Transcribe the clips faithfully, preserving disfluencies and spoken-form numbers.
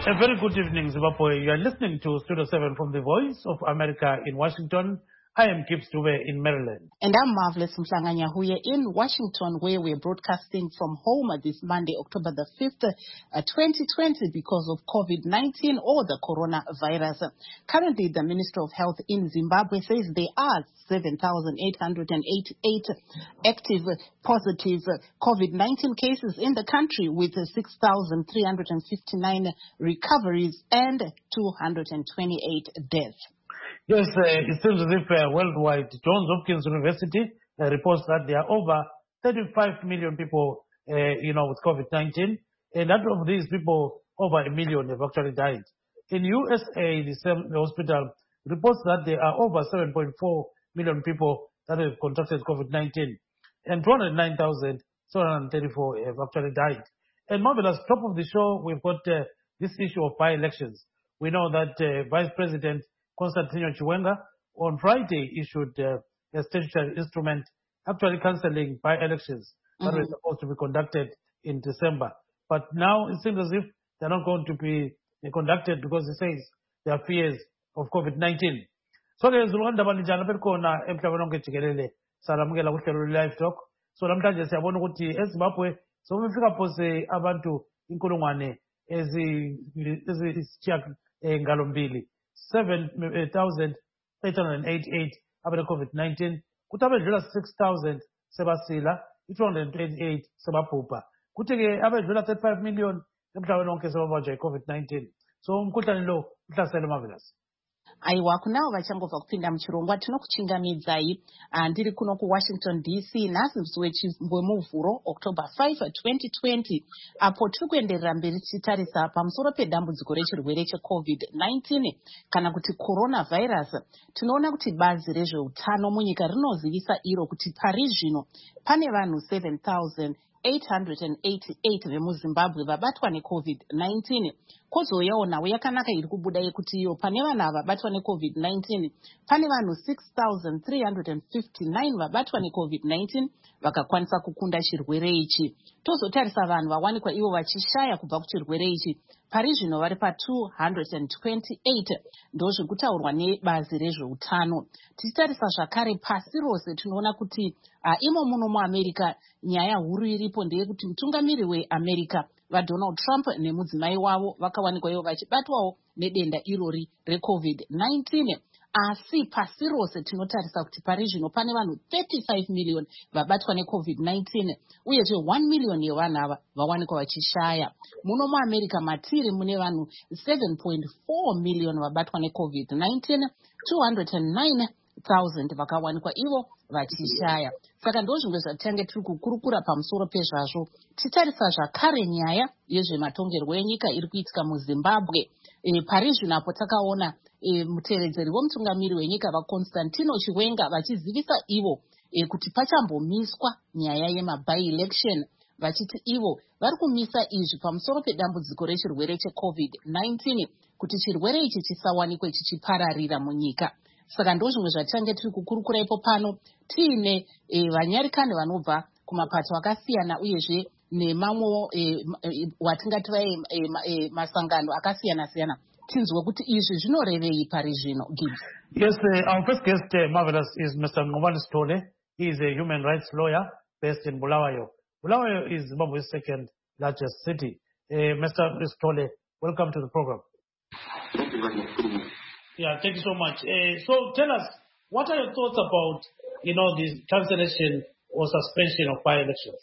A very good evening, Zimbabwe. You are listening to Studio seven from the Voice of America in Washington. I am Gibbs Dube in Maryland. And I'm Marvelous Mhlanganyahuye in Washington, where we're broadcasting from home this Monday, October the fifth, uh, twenty twenty, because of COVID nineteen or the coronavirus. Currently, the Minister of Health in Zimbabwe says there are seven thousand eight hundred eighty-eight active positive COVID nineteen cases in the country, with six thousand three hundred fifty-nine recoveries and two hundred twenty-eight deaths. Yes, uh, it seems as if uh, worldwide, Johns Hopkins University uh, reports that there are over thirty-five million people, uh, you know, with COVID nineteen, and out of these people, over a million have actually died. In U S A, the same hospital reports that there are over seven point four million people that have contracted COVID nineteen, and two hundred nine thousand seven hundred thirty-four have actually died. And Marvelous, top of the show, we've got uh, this issue of by-elections. We know that uh, Vice President Constantino Chiwenga on Friday issued uh, a statutory instrument actually cancelling by-elections that mm-hmm. were supposed to be conducted in December. But now it seems as if they're not going to be uh, conducted because it says there are fears of COVID nineteen. So there's one dabanijana perkona emhlabanonke jikelele salamukela kuhlelo live talk. So namhlanje siyabona ukuthi eZimbabwe so kufika phose abantu inkulungwane ezi ezishiya ngalombili seven thousand eight hundred eighty-eight about COVID nineteen. Kutabedlula six thousand sebasila, two hundred twenty-eight sebabhubha. Kuthi-ke abedlula thirty-five million emhlabeni wonke sebabanjwa COVID nineteen. So umkhuhlane lo uhlasele Marvelous. Aiwa kunawo vachangobva kupinda muchirongwa tinokuchingamidzai ndiri kuno kuWashington D C nhasi musi wemuvhuro October fifth twenty twenty, apo tiri kuenderera mberi tichitarisa pamusoro pedambudziko rechirwere cheCovid nineteen kana kuti coronavirus. Tinoona kuti bazi rezveutano munyika rinozivisa iro kuti pari zvino pane vanhu seven thousand eight hundred eighty-eight vemuZimbabwe vabatwa neCovid nineteen. Kozouyawo nawo yakanaka iri kubuda yekuti iyo pane vanhu ava vabatwa neCovid nineteen pane vanhu six thousand three hundred fifty-nine vabatwa neCovid nineteen vakakwanisa kukunda chirwere ichi. Tozotarisa vanhu vawanikwa ivo vachishaya kubva kuchirwere ichi pari zvino vari pa two hundred twenty-eight, ndozvikutaurwa nebazi rezveutano. Tichitarisa zvakare pasi rose tinoona kuti uh, imo muno muAmerica nyaya huru iripo ndeyekuti mutungamiri weAmerica vaDonald Trump nemudzimai wavo vakawanikwa ivo vachibatwawo nedenda irori reCovid nineteen. Asi pasi rose tinotarisa kuti pari zvino pane vanhu thirty-five million vabatwa neCovid nineteen, uyezve one million yevanhu ava vawanikwa vachishaya. Muno muAmerica matiri mune vanhu seven point four million vabatwa neCovid nineteen, two hundred nine thousand vakawanikwa ivo vachishaya. Saka ndozvimwe zvatange tiri kukurukura pamusoro pezvazvo. Titarisa zvakare nyaya yezvematongerwo enyika iri kuitika muZimbabwe. E, pari zvino apo takaona e, mutevedzeri womutungamiri wenyika vaConstantino Chiwenga vachizivisa ivo e, kuti pachambomiswa nyaya yemaby-election, vachiti ivo vari kumisa izvi pamusoro pedambudziko rechirwere cheCovid nineteen kuti chirwere ichi chisawanikwe chichipararira munyika. Saka ndozvimwe zvatange tiri kukurukura ipo pano tiine e, vanyarikani vanobva kumapato akasiyana uyezve nemamwe e, e, watingati vai e, e, masangano akasiyana siyana. Tinzwe kuti izvi zvinorevei pari zvino, Gibbs? Yes, uh, our first guest, uh, Marvelous, is Mister Ngubani Sithole. He is a human rights lawyer based in Bulawayo. Bulawayo is Zimbabwe's second largest city. Uh, Mister Sithole, welcome to the program. Thank you very much. Yeah, thank you so much. Uh, so tell us, what are your thoughts about, you know, the cancellation or suspension of by-elections?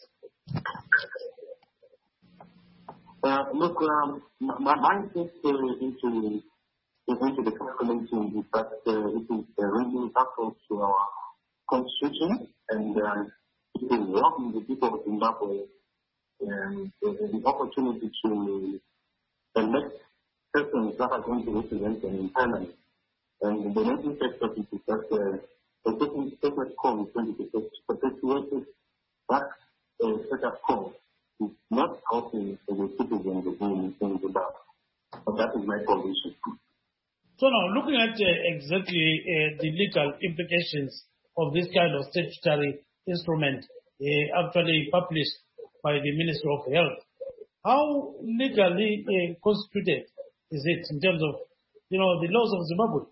Uh, look, um, my mind is uh, into, into the cancellation is that uh, it is uh, really harmful to our constitution, and uh, it is robbing the people of Zimbabwe um, the, the opportunity to elect persons that are going to represent them in Parliament. And the main effect of it is that uh, the second status quo is going to be perpetuated. That uh, status quo is not helping the citizens of Zimbabwe. But that is my position. So now, looking at uh, exactly uh, the legal implications of this kind of statutory instrument uh, actually published by the Ministry of Health, how legally uh, constituted is it in terms of, you know, the laws of Zimbabwe?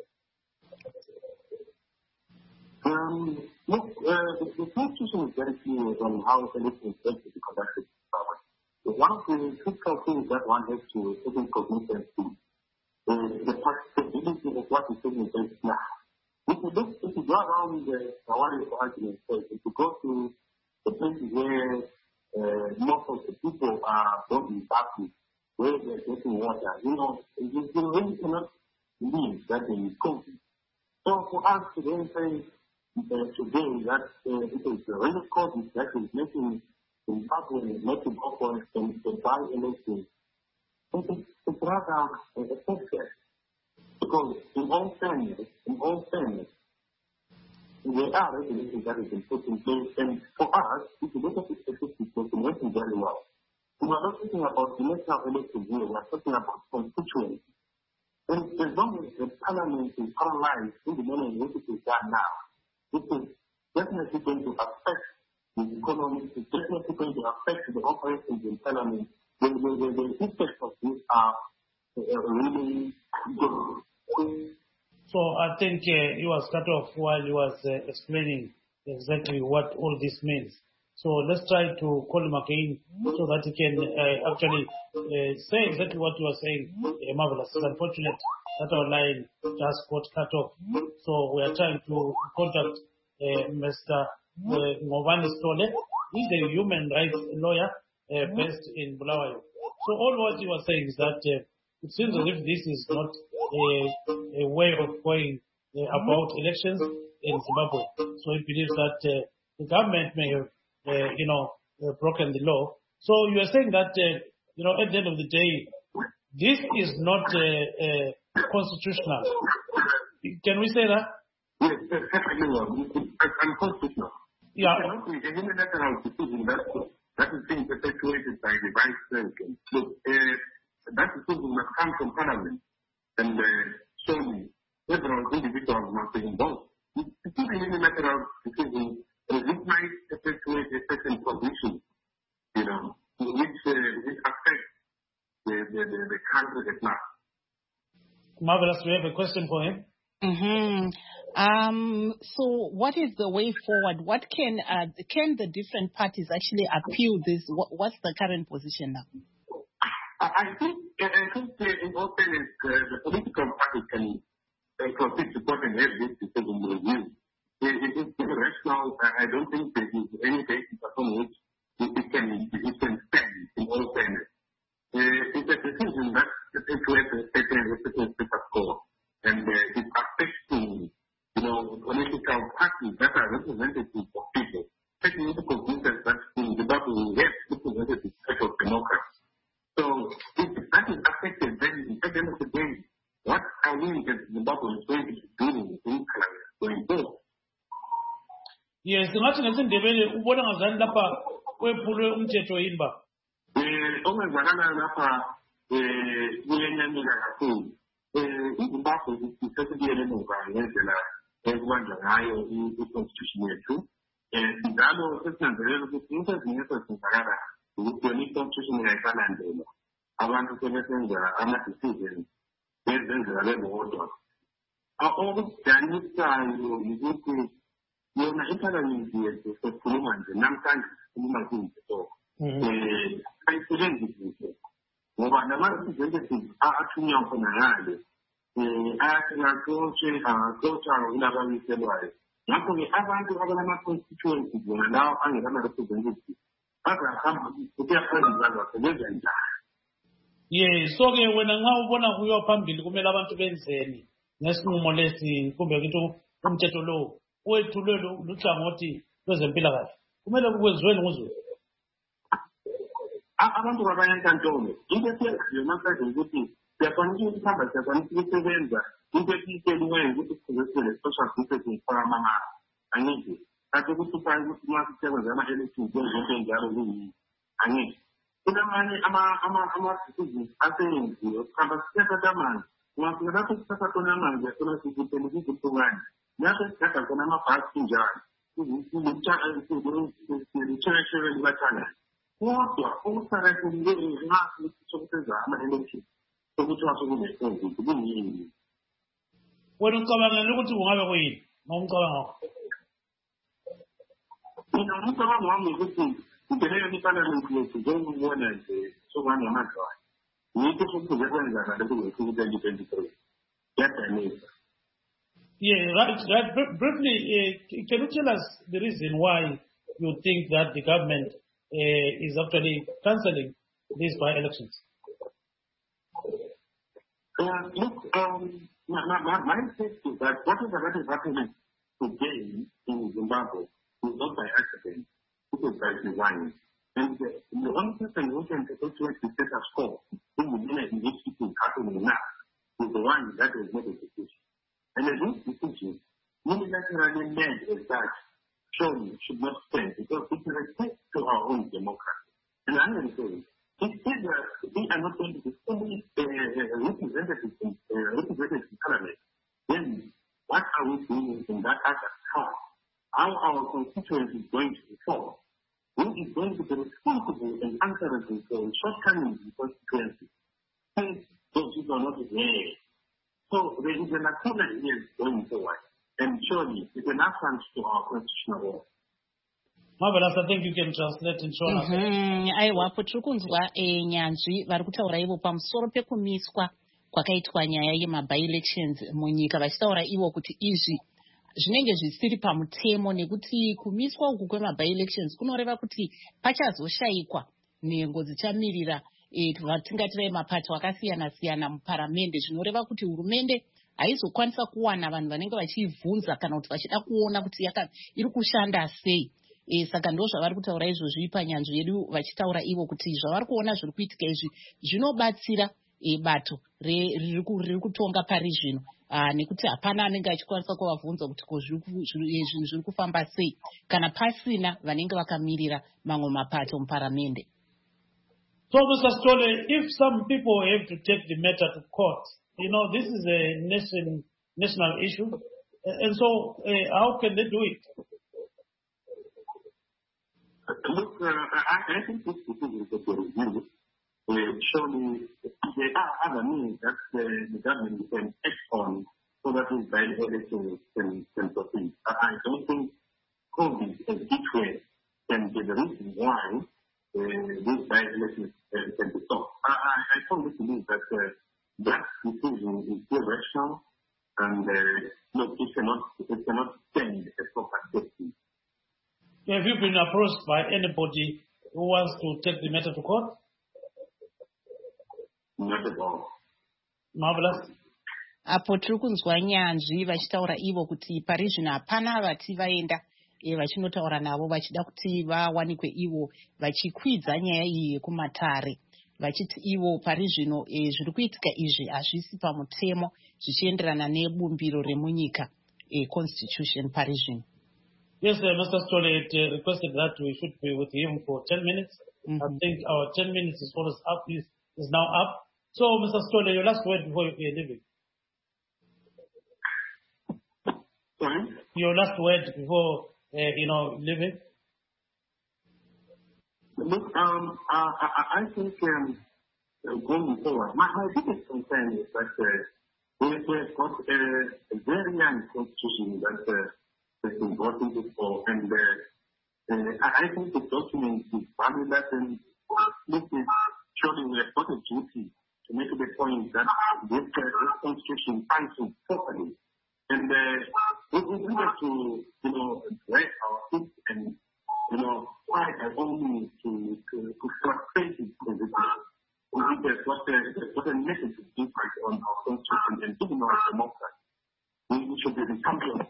Um, look, uh, the, the constitution is very clear on how elections are to be conducted in Zimbabwe. One of the critical things that one has to take into consideration is the practicability of what is taking place now. If you look, if you go around the Hawari argument, if you go to the places where uh, most of the people are going back, where they're getting water, you know, you, you really cannot believe that there is COVID. So for us to then say uh, today that uh, it is really COVID that is making Zimbabwe not to go for the by-election, it's rather effective. Because in all fairness, in all fairness, there are regulations that have been put in place, and for us, if you look at the statistics, we're working very well. We are not talking about the national elections here, we are talking about constituency. And as long as the parliament is paralyzed in the manner in which it is done now, it is definitely going to affect the economy, it's definitely going to affect the operations in parliament. The, the, the, the effects of this are uh, really good. So I think uh, you was cut off while you was uh, explaining exactly what all this means. So let's try to call him again so that he can uh, actually uh, say exactly what you were saying. Uh, marvelous. It's unfortunate that our line just got cut off. So we are trying to contact uh, Mister Uh, Ngobani Stole. He's a human rights lawyer uh, based in Bulawayo. So all what you were saying is that uh, it seems as if this is not a, a way of going uh, about elections in Zimbabwe. So he believes that uh, the government may have, uh, you know, uh, broken the law. So you are saying that, uh, you know, at the end of the day, this is not uh, uh, constitutional. Can we say that? Yes, definitely. It's unconstitutional. Yeah. It cannot be a unilateral decision that, that is being perpetuated by the vice president. Look, uh, that decision must come from parliament, and uh, so several individuals must be involved. It's not a unilateral decision, and it might perpetuate a certain position, you know, which, uh, which affects the, the, the, the country at large. Marvelous. We have a question for him. Mm-hmm. Um, so what is the way forward? What can uh, can the different parties actually appeal this? What, what's the current position now? I think, I think uh, in all fairness, uh, the political party can uh, proceed to court and have this decision reviewed. It, it is very rational. I don't think there is any basis upon which it can, it can stand in all fairness. Uh, it's a decision that perpetuates a certain status quo. And uh, it's affecting, you know, political parties that are representative of people. Taking into consideration that in Zimbabwe we have representative set of democrats. So if that is affected, then at the end of the day, what are we as Zimbabwe is going to be doing in going forward? Yes, ngathi ngesindebele ubona ngazani lapha kwephulwe umthetho yini ba? Eh, ongazakala lapha eh kuyenyanyeka kakhulu. Eh, iZimbabwe isesibuyele emuva ngendlela ekubanjwa ngayo i-constitution yethu. Eh, njalo sesinanzelela ukuthi into ezinye esezenzakala ukuthi yona i-constitution ingayisalandelwa. Abantu sebesenza ama-decisions bezenzela bebodwa. Okudanisayo ukuthi yona iparliament yethu sesikhuluma nje namhlanje sikhuluma kuyinto eh ayisebenzisi ngoba nama-representatives athunywa khona ngale um ayaxotshe axotsha kulababiselwayo. Ngakho-ke abantu abalama-constituency bona lawo angelama-representatives bazahamba kuya phambili bazasebenza njani. Ye, so-ke wena nxa ubona kuyiwa phambili kumele abantu benzeni ngesinqumo lesi kumbe ukuthi umthetho lo wethulwe luhlangothi lwezempilakahle kumele kwenziweni nguzulu. Abantu babanye enkantolo into esiyenzayo namhlanje ukuthi siyakwanisa ukuhamba siyakwanisa ukusebenza into esiyitsheliweyo ukuthi sizesele social distancing for amangala angithi kanti ukuthi ufayo ukuthi uma sisebenza ama-elections ngezinto enjalo kuyini angithi kunamanye ama-decisions aseyenziwe kuhamba sithatha amanzi ungafika lapho sithatha khona amanzi yasona sizipele kuzihlukane lapho sithatha khona amabhasi njalo silitshebeshebe libathangane kodwa okusakathulileyo nxa sokusenza ama-elections ukuthi wasukune kubuyini. Wena ucabangela ukuthi kungabe kuyini ngomcabanga. Mina umcabango wami ukuthi kuleyo niparliament yethu njengokubona nje sokwane amadlwana. Yikho sokuze kwenzeka lokho ukuthi twenty twenty-three. Yadanisa. Yeah, right, right. Br- briefly, uh, can you tell us the reason why you think that the government uh, is actually cancelling these by-elections? Uh, look, um, my, my, my mindset is that whatever that is happening today in Zimbabwe is not by accident. It is by design. And the, the only person who can perpetuate the status quo in the minute in which it is happening now is the one that has made a decision. And this decision, unilaterally made as such, surely should not stand because it is a threat to our own democracy. And I'm going to say, it is that we are not going to be fully uh, represented in, uh, represented in Parliament. Then what are we doing in that other house? How our constituency is going to be formed? Who is going to be responsible and answerable for shortcomings in constituency? Since those people are not there. So there is an lacuna here going forward, and surely it's an affront to our constitutional order. Marvelous, I think you can translate in short. Aiwa, apo tiri kunzwa nyanzvi vari kutaura ivo pamusoro pekumiswa kwakaitwa nyaya yema-by-elections munyika, vachitaura ivo kuti izvi zvinenge zvisiri pamutemo nekuti kumiswa uku kwema-by-elections kunoreva kuti pachazoshayikwa nhengo dzichamirira vatingatira mapato akasiyana-siyana muparamende, zvinoreva kuti hurumende haizokwanisa kuwana vanhu vanenge vachibvunza kana kuti vachida kuona kuti iri kushanda sei. E, saka ndo zvavari kutaura izvozvi panyanzvi yedu, vachitaura ivo kuti zvavari kuona zviri kuitika izvi zvinobatsira e, bato riri kutonga pari zvino, nekuti hapana anenge achikwanisa kuvabvunza kuti ko zvinhu zviri kufamba sei kana pasina vanenge vakamirira mamwe mapato muparamende. So, Mister Stole, if some people have to take the matter to court, you know, this is a nation, national issue, and so uh, how can they do it? Look, uh, I, I think this decision is a review. Uh, surely there are other means that uh, the government can act on so that the by-elections can, can proceed. I, I don't think COVID as each way can be the reason why uh, these by-elections uh, can be stopped. I, I, I firmly believe that uh, that decision is irrational and uh, look, it cannot, it cannot stand a proper safety. Have you been approached by anybody who wants to take the matter to court? Not at all. Marvelous. Apo tiri kunzwa nyanzvi vachitaura ivo kuti pari zvino hapana vati vaenda e, vachinotaura navo vachida kuti vawanikwe ivo vachikwidza nyaya iyi yekumatare, vachiti ivo pari zvino e, zviri kuitika izvi hazvisi pamutemo zvichienderana nebumbiro remunyika, e, constitution pari zvino. Yes, uh, Mister Stole had uh, requested that we should be with him for ten minutes. Mm-hmm. I think our ten minutes is almost up, is, is now up. So, Mister Stole, your last word before you're leaving. Sorry? Your last word before, uh, you know, leaving. Look, um, uh, I, I think um, going forward, my, my biggest concern is that uh, we've got a, a very young constitution that uh, has been brought into force, and uh, uh, I think the document is valueless, and this is surely we have got a duty to make the point that this, uh, this constitution functions properly. And uh, we, we needed to, you know, drag our feet and, you know, try by all means to, to, to frustrate it. We think there's what a, what a negative impact on our constitution and even our democracy. We, we should be the champions.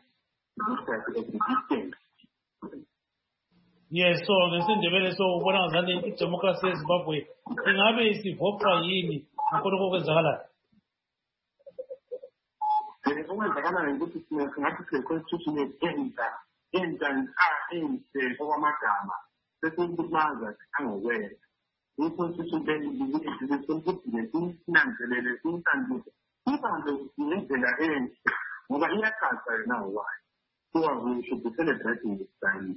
Yes, so ngesindebele so ubona ngani idemocracy eZimbabwe ingabe isivopha yini ngakho okwenzakala. Eh okwenzakala ukuthi singathi le constitution yenza yenza enhle okwamagama bese ukumaza angokwenza. I constitution bengizile sokuthi sinanzelele sinanzelele ibantu indlela enhle ngoba iyachaza yona why. So we should be celebrating this time.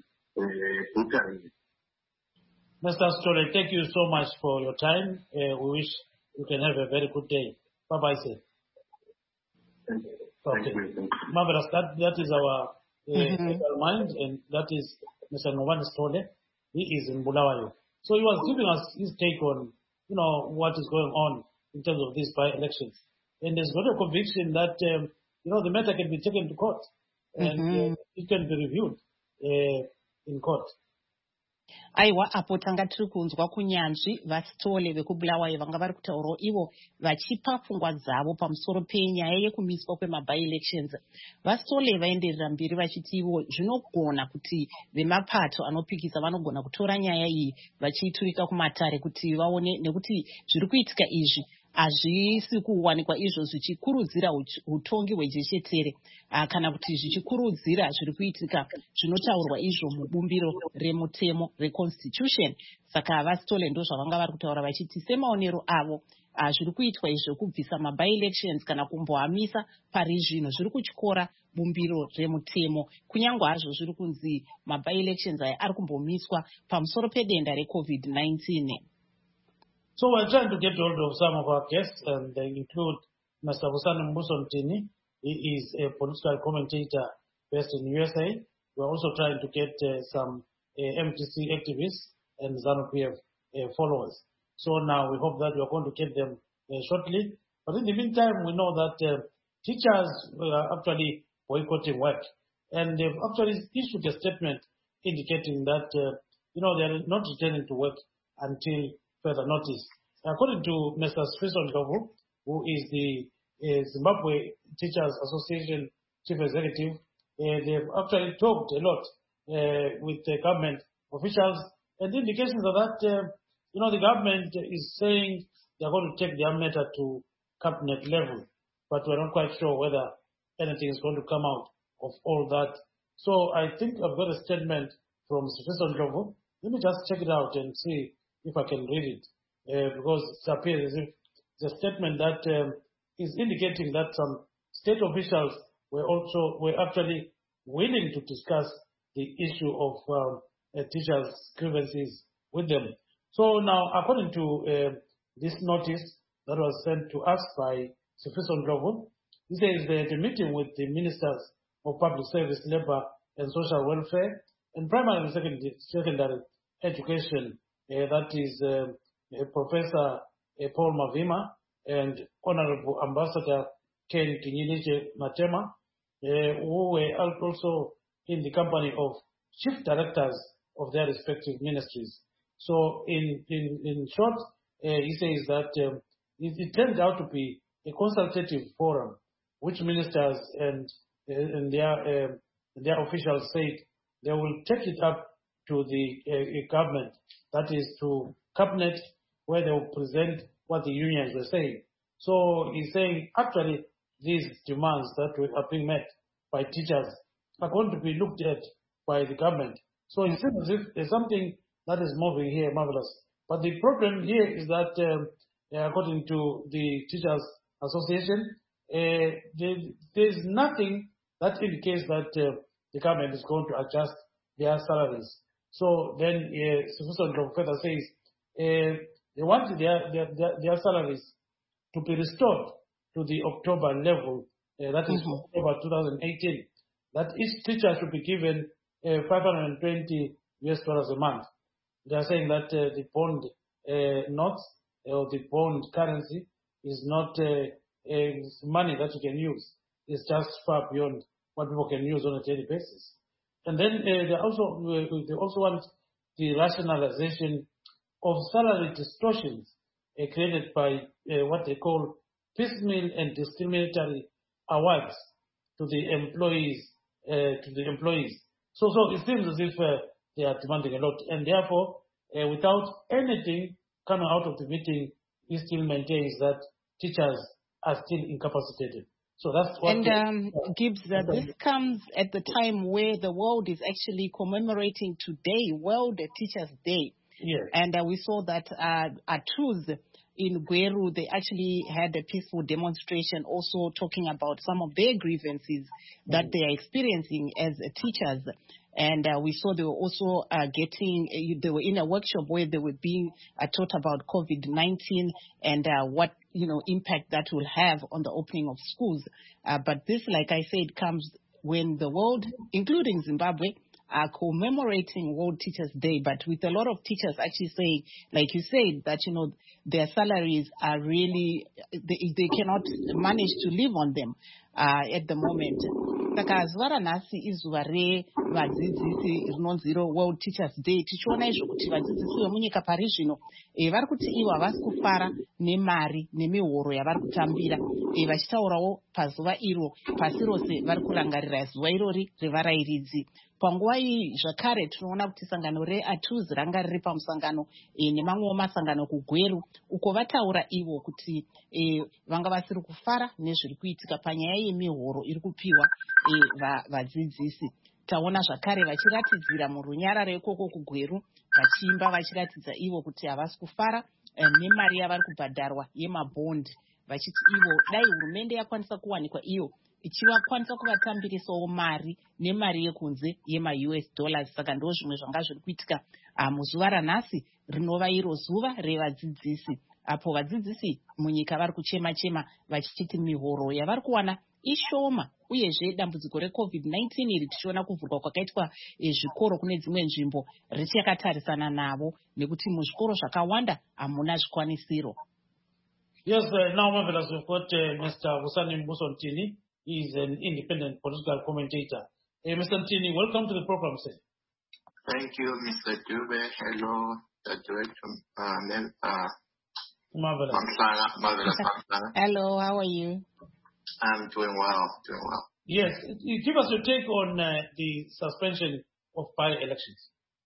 Uh, Mister Stole, thank you so much for your time. Uh, we wish you can have a very good day. Bye-bye, sir. Thank you. Okay. Thank you. Marvelous. That, that is our uh, Mhm. mind, and that is Mister Ngubane Sithole. He is in Bulawayo. So he was giving us his take on, you know, what is going on in terms of these by-elections. And there's got a conviction that, um, you know, the matter can be taken to court and Mhm. uh, it can be reviewed uh, in court. Aiwa, apo tanga tiri kunzwa kunyanzvi vaSithole vekubulawayo vanga vari kutaurawo ivo vachipa pfungwa dzavo pamusoro penyaya yekumiswa kwemabi-elections. VaSithole vaenderera mberi vachiti ivo zvinogona kuti vemapato anopikisa vanogona kutora nyaya iyi vachiiturika kumatare kuti vaone, nekuti zviri kuitika izvi hazvisi kuwanikwa izvo zvichikurudzira utongi hwejechetere kana kuti zvichikurudzira zviri kuitika zvinotaurwa izvo mubumbiro remutemo reconstitution. Saka vaSithole ndo zvavanga vari kutaura vachiti semaonero avo zviri kuitwa izvo kubvisa mabi-elections kana kumbohamisa pari zvino zviri kutyora bumbiro remutemo, kunyange hazvo zviri kunzi mabi-elections aya ari kumbomiswa pamusoro pedenda recovid nineteen. So we're trying to get hold of some of our guests, and they include Mister Busani Mbuso Mtini. He is a political commentator based in U S A. We're also trying to get uh, some uh, M T C activists and ZANU-P F uh, followers. So now we hope that we're going to get them uh, shortly. But in the meantime, we know that uh, teachers are actually boycotting work. And they've actually issued a statement indicating that, uh, you know, they're not returning to work until further notice. According to Mister Sifiso Ndlovu, who is the uh, Zimbabwe Teachers Association Chief Executive, uh, they've actually talked a lot uh, with the government officials, and the indications are that, uh, you know, the government is saying they're going to take their matter to cabinet level, but we're not quite sure whether anything is going to come out of all that. So I think I've got a statement from Sifiso Ndlovu. Let me just check it out and see if I can read it, uh, because it appears as if it's a statement that um, is indicating that some state officials were also were actually willing to discuss the issue of um, uh, teachers' grievances with them. So now, according to uh, this notice that was sent to us by Sifiso Ndlovu, he says that the meeting with the ministers of public service, labor and social welfare, and primary and secondary, secondary education, Uh, that is uh, uh, Professor uh, Paul Mavima and Honorable Ambassador Ken Kinyiliche Matema, uh, who were also in the company of chief directors of their respective ministries. So in, in, in short, uh, he says that um, it, it turned out to be a consultative forum, which ministers and, uh, and their, uh, their officials said they will take it up to the uh, government, that is to cabinet, where they will present what the unions were saying. So he's saying actually these demands that are being met by teachers are going to be looked at by the government. So it seems as if there's something that is moving here, marvelous. But the problem here is that um, according to the Teachers Association, uh, there, there's nothing that indicates that uh, the government is going to adjust their salaries. So then uh, Sifiso Ndlovu further says uh, they want their, their, their, their salaries to be restored to the October level, uh, that is mm-hmm. October twenty eighteen, that each teacher should be given uh, five hundred twenty U S dollars a month. They are saying that uh, the bond uh, notes or the bond currency is not uh, uh, money that you can use. It's just far beyond what people can use on a daily basis. And then uh, they also uh, they also want the rationalization of salary distortions uh, created by uh, what they call piecemeal and discriminatory awards to the employees. Uh, to the employees. So, so it seems as if uh, they are demanding a lot, and therefore, uh, without anything coming out of the meeting, he still maintains that teachers are still incapacitated. So that's what. And um, Gibbs, uh, this comes at the time where the world is actually commemorating today, World Teachers Day. Yes. And uh, we saw that uh, at Tuesday in Gweru, they actually had a peaceful demonstration also talking about some of their grievances mm-hmm. that they are experiencing as uh, teachers. And uh, we saw they were also uh, getting, uh, they were in a workshop where they were being uh, taught about COVID nineteen and uh, what, you know, impact that will have on the opening of schools. Uh, but this, like I said, comes when the world, including Zimbabwe, are commemorating World Teachers Day, but with a lot of teachers actually saying, like you said, that, you know, their salaries are really, they, they cannot manage to live on them uh, at the moment. Saka zuva ranhasi izuva revadzidzisi rinonzi iro World Teachers Day. Tichiona izvo kuti vadzidzisi vemunyika pari zvino e, vari kuti ivo havasi kufara nemari nemihoro yavari kutambira e, vachitaurawo pazuva iro pasi rose vari kurangarira zuva irori revarairidzi. Panguva iyi zvakare tinoona kuti sangano reATUZ ranga riri pamusangano e, nemamwewo masangano kuGweru uko vataura ivo kuti e, vanga vasiri kufara nezviri kuitika panyaya yemihoro iri kupiwa e, va, vadzidzisi. Taona zvakare vachiratidzira murunyararo ikoko kuGweru vachiimba vachiratidza ivo kuti havasi kufara e, nemari yavari kubhadharwa yemabhondi vachiti ivo dai hurumende yakwanisa kuwanikwa iyo ichivakwanisa kuvatambirisawo mari nemari yekunze yema-U S dollars. Saka ndo zvimwe zvanga zviri kuitika uh, muzuva ranhasi rinova iro zuva revadzidzisi apo vadzidzisi munyika vari kuchema-chema vachichiti mihoro yavari kuwana ishoma uyezve dambudziko reCovid nineteen iri tichiona kuvhurwa kwakaitwa e, zvikoro kune dzimwe nzvimbo richakatarisana navo nekuti muzvikoro zvakawanda hamuna zvikwanisiro. Yes, uh, now marvelous, we've got uh, Mister Vusani Mbuso Ntini. He is an independent political commentator. Uh, Mister Ntini, welcome to the program, sir. Thank you, Mister Dube. Hello, the director. Uh, uh, marvelous. Mamsana, marvelous Mamsana. Hello, how are you? I'm doing well, doing well. Yes, give us your take on uh, the suspension of by-elections.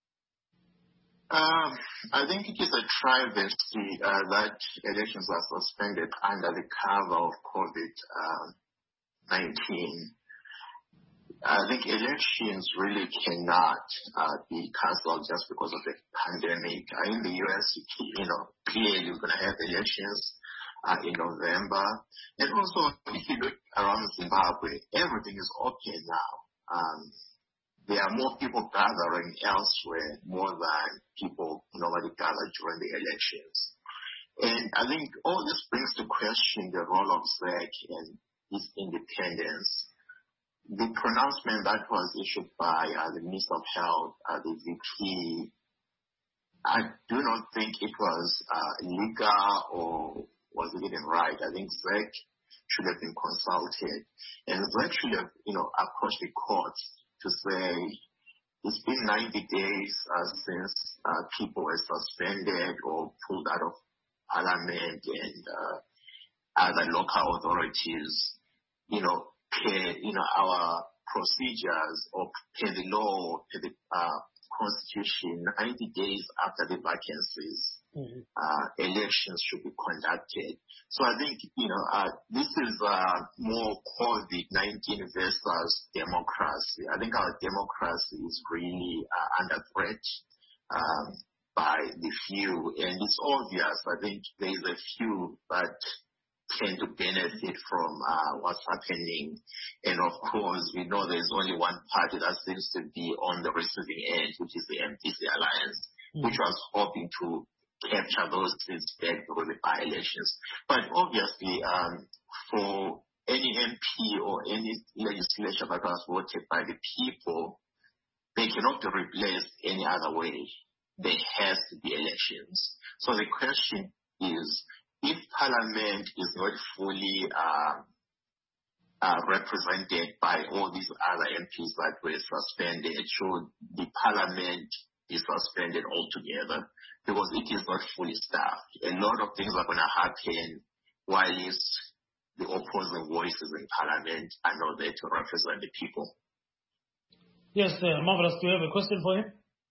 Um, I think it is a travesty uh, that elections are suspended under the cover of COVID nineteen. I think elections really cannot uh, be cancelled just because of the pandemic. Uh, in the U S, you know, clearly you're going to have elections uh, in November. And also, if you look around Zimbabwe, everything is okay now. Um, There are more people gathering elsewhere, more than people normally gather during the elections. And I think all this brings to question the role of Z E C and its independence. The pronouncement that was issued by uh, the Minister of Health, uh, the V P, I do not think it was uh, legal or was it even right. I think Z E C should have been consulted. And Z E C should have, you know, approached the courts to say it's been ninety days uh, since uh, people were suspended or pulled out of parliament and uh, other local authorities, you know, per, you know, our procedures or per the law, per the uh, constitution, ninety days after the vacancies, mm-hmm. uh, elections should be conducted. So I think, you know, uh, this is uh, more COVID nineteen versus democracy. I think our democracy is really uh, under threat um, by the few. And it's obvious, I think there is a few that tend to benefit from uh, what's happening. And of course, we know there's only one party that seems to be on the receiving end, which is the M P C Alliance, mm-hmm. which was hoping to capture those seats back through the by-elections. But obviously, um, for any M P or any legislation that was voted by the people, they cannot be replaced any other way. There has to be elections. So the question is, if Parliament is not fully uh, uh, represented by all these other M Ps that were suspended, should the Parliament be suspended altogether? Because it is not fully staffed. A lot of things are going to happen while the opposing voices in Parliament are not there to represent the people. Yes, uh, Marvelous, do you have a question for him?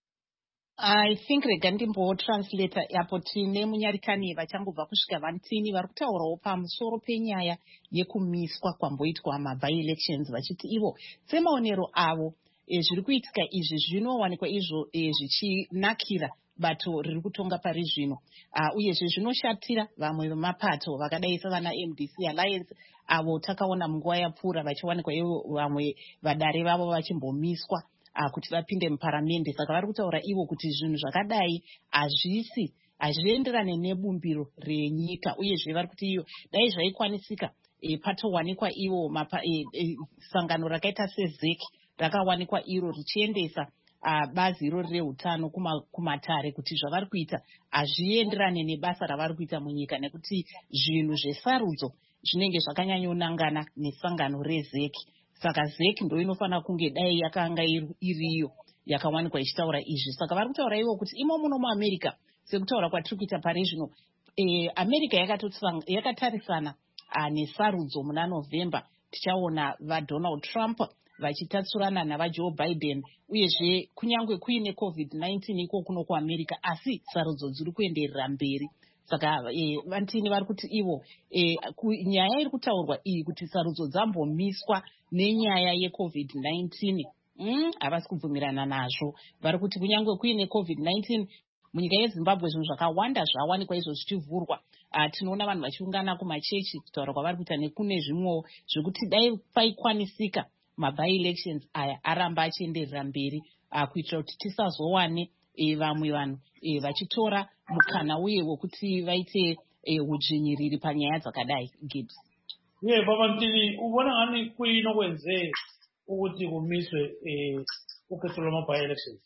I think rega ndimbotranslata apo tine munyarikani vachangobva kusvika vantini vari kutaurawo pamusoro penyaya yekumiswa kwamboitwa maby-elections vachiti ivo semaonero avo e, zviri kuitika izvi zvinowanikwa izvo e, zvichinakira bato riri kutonga pari zvino. Uh, uyezve zvinoshatira vamwe vemapato vakadai savana M D C Alliance avo takaona munguva yapfuura vachiwanikwa ivo vamwe vadare vavo vachimbomiswa uh, kuti vapinde muparamende. Saka vari kutaura ivo kuti zvinhu zvakadai hazvisi hazvienderane nebumbiro renyika, uyezve vari kuti iyo dai zvaikwanisika e, patowanikwa ivo mapa, e, e, sangano rakaita sezeki rakawanikwa iro richiendesa uh, bazi irori reutano kuma, kumatare kuti zvavari kuita hazvienderane nebasa ravari kuita munyika, nekuti zvinhu zvesarudzo zvinenge zvakanyanyonangana nesangano rezeki. Saka zeki ndo inofanira kunge dai yakanga iriyo yakawanikwa ichitaura izvi. Saka vari kutaura ivo kuti imo muno muamerica sekutaura kwatiri kuita pari zvino, e, america yakatarisana uh, nesarudzo muna november. Tichaona vaDonald Trump vachitatsurana navaJoe Biden, uyezve kunyange kuine covid nineteen iko kuno kuamerica, asi sarudzo dziri kuenderera mberi. Saka e, vantini vari kuti ivo e, ku, nyaya iri kutaurwa iyi kuti sarudzo dzambomiswa nenyaya yecovid nineteen mm, havasi kubvumirana nazvo. Vari kuti kunyange kuine covid nineteen munyika yeZimbabwe zvinhu zvakawanda zvawanikwa izvo zvichivhurwa. Uh, tinoona vanhu vachiungana kumachechi kutaura kwavari kuita nekune zvimwewo zvekuti dai paikwanisika maby-elections aya aramba achienderera mberi uh, kuitira kuti tisazowane e, vamwe vanhu e, vachitora mukana uye wekuti vaite e, udzvinyiriri panyaya dzakadai. Gibbs. Ye baba Ntini, ubona ngani kuyinokwenze ukuthi kumiswe e, ukhetho lwama-by-elections?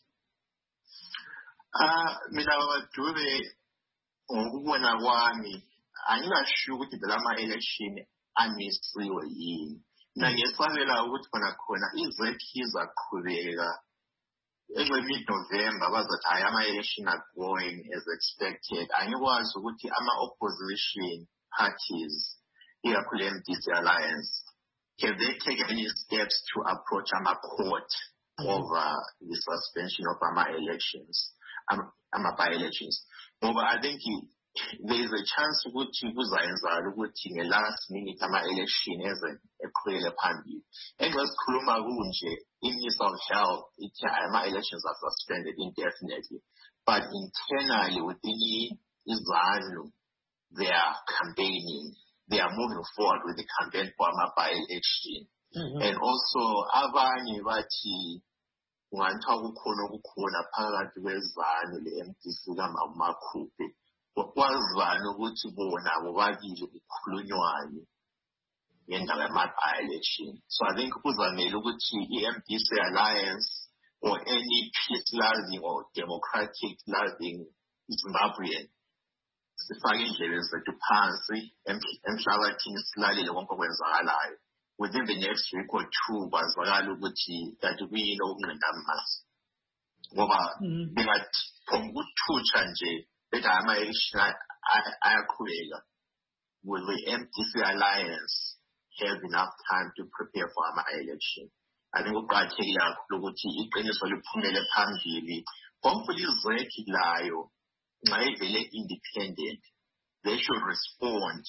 Ah, mina baba Dube, ngokubona kwami angingasho ukuthi phela ama-election amisiwe yini. Mina ngiyesabela ukuthi khona khona izekhi izaqhubeka every mid-November bazothi hayi ama-election are going as expected. Angikwazi ukuthi ama-opposition parties, ikakhulu M D C Alliance, have they taken any steps to approach ama-court over the suspension of ama-elections, ama-by-elections? Ngoba I think there is a chance ukuthi kuzayenzala ukuthi nge-last minute ama-election eze eqhubekele phambili. Engasikhuluma kunje, i-Minister of Health ithi ama-elections are suspended indefinitely, but internally within iZANU they are campaigning, they are moving forward with the campaign for ama-by-election. Mm-hmm. And also abanye bathi ungathiwa kukhona okukhona phakathi kweZANU le-M D C kamakhuphe kwazana ukuthi bona bobabili kukhulunywane ngendaba yama-by-election. So I think kuzamele ukuthi i-M D C Alliance or any peace-loving or democratic-loving Zimbabwean sifake indlebe zethu phansi emhlabathini silalele konke okwenzakalayo. Within the next week or two bazakala ukuthi kanti kuyini okunqanda amasi. Ngoba bengathi phongukuthutsha nje bethi ama-election ayaqhubeka. Will the M D C Alliance have enough time to prepare for ama-election? I think kuqakathekile kakhulu ukuthi iqiniso liphumele phambili. Hopefully izekhi layo nxa ivele independent, they should respond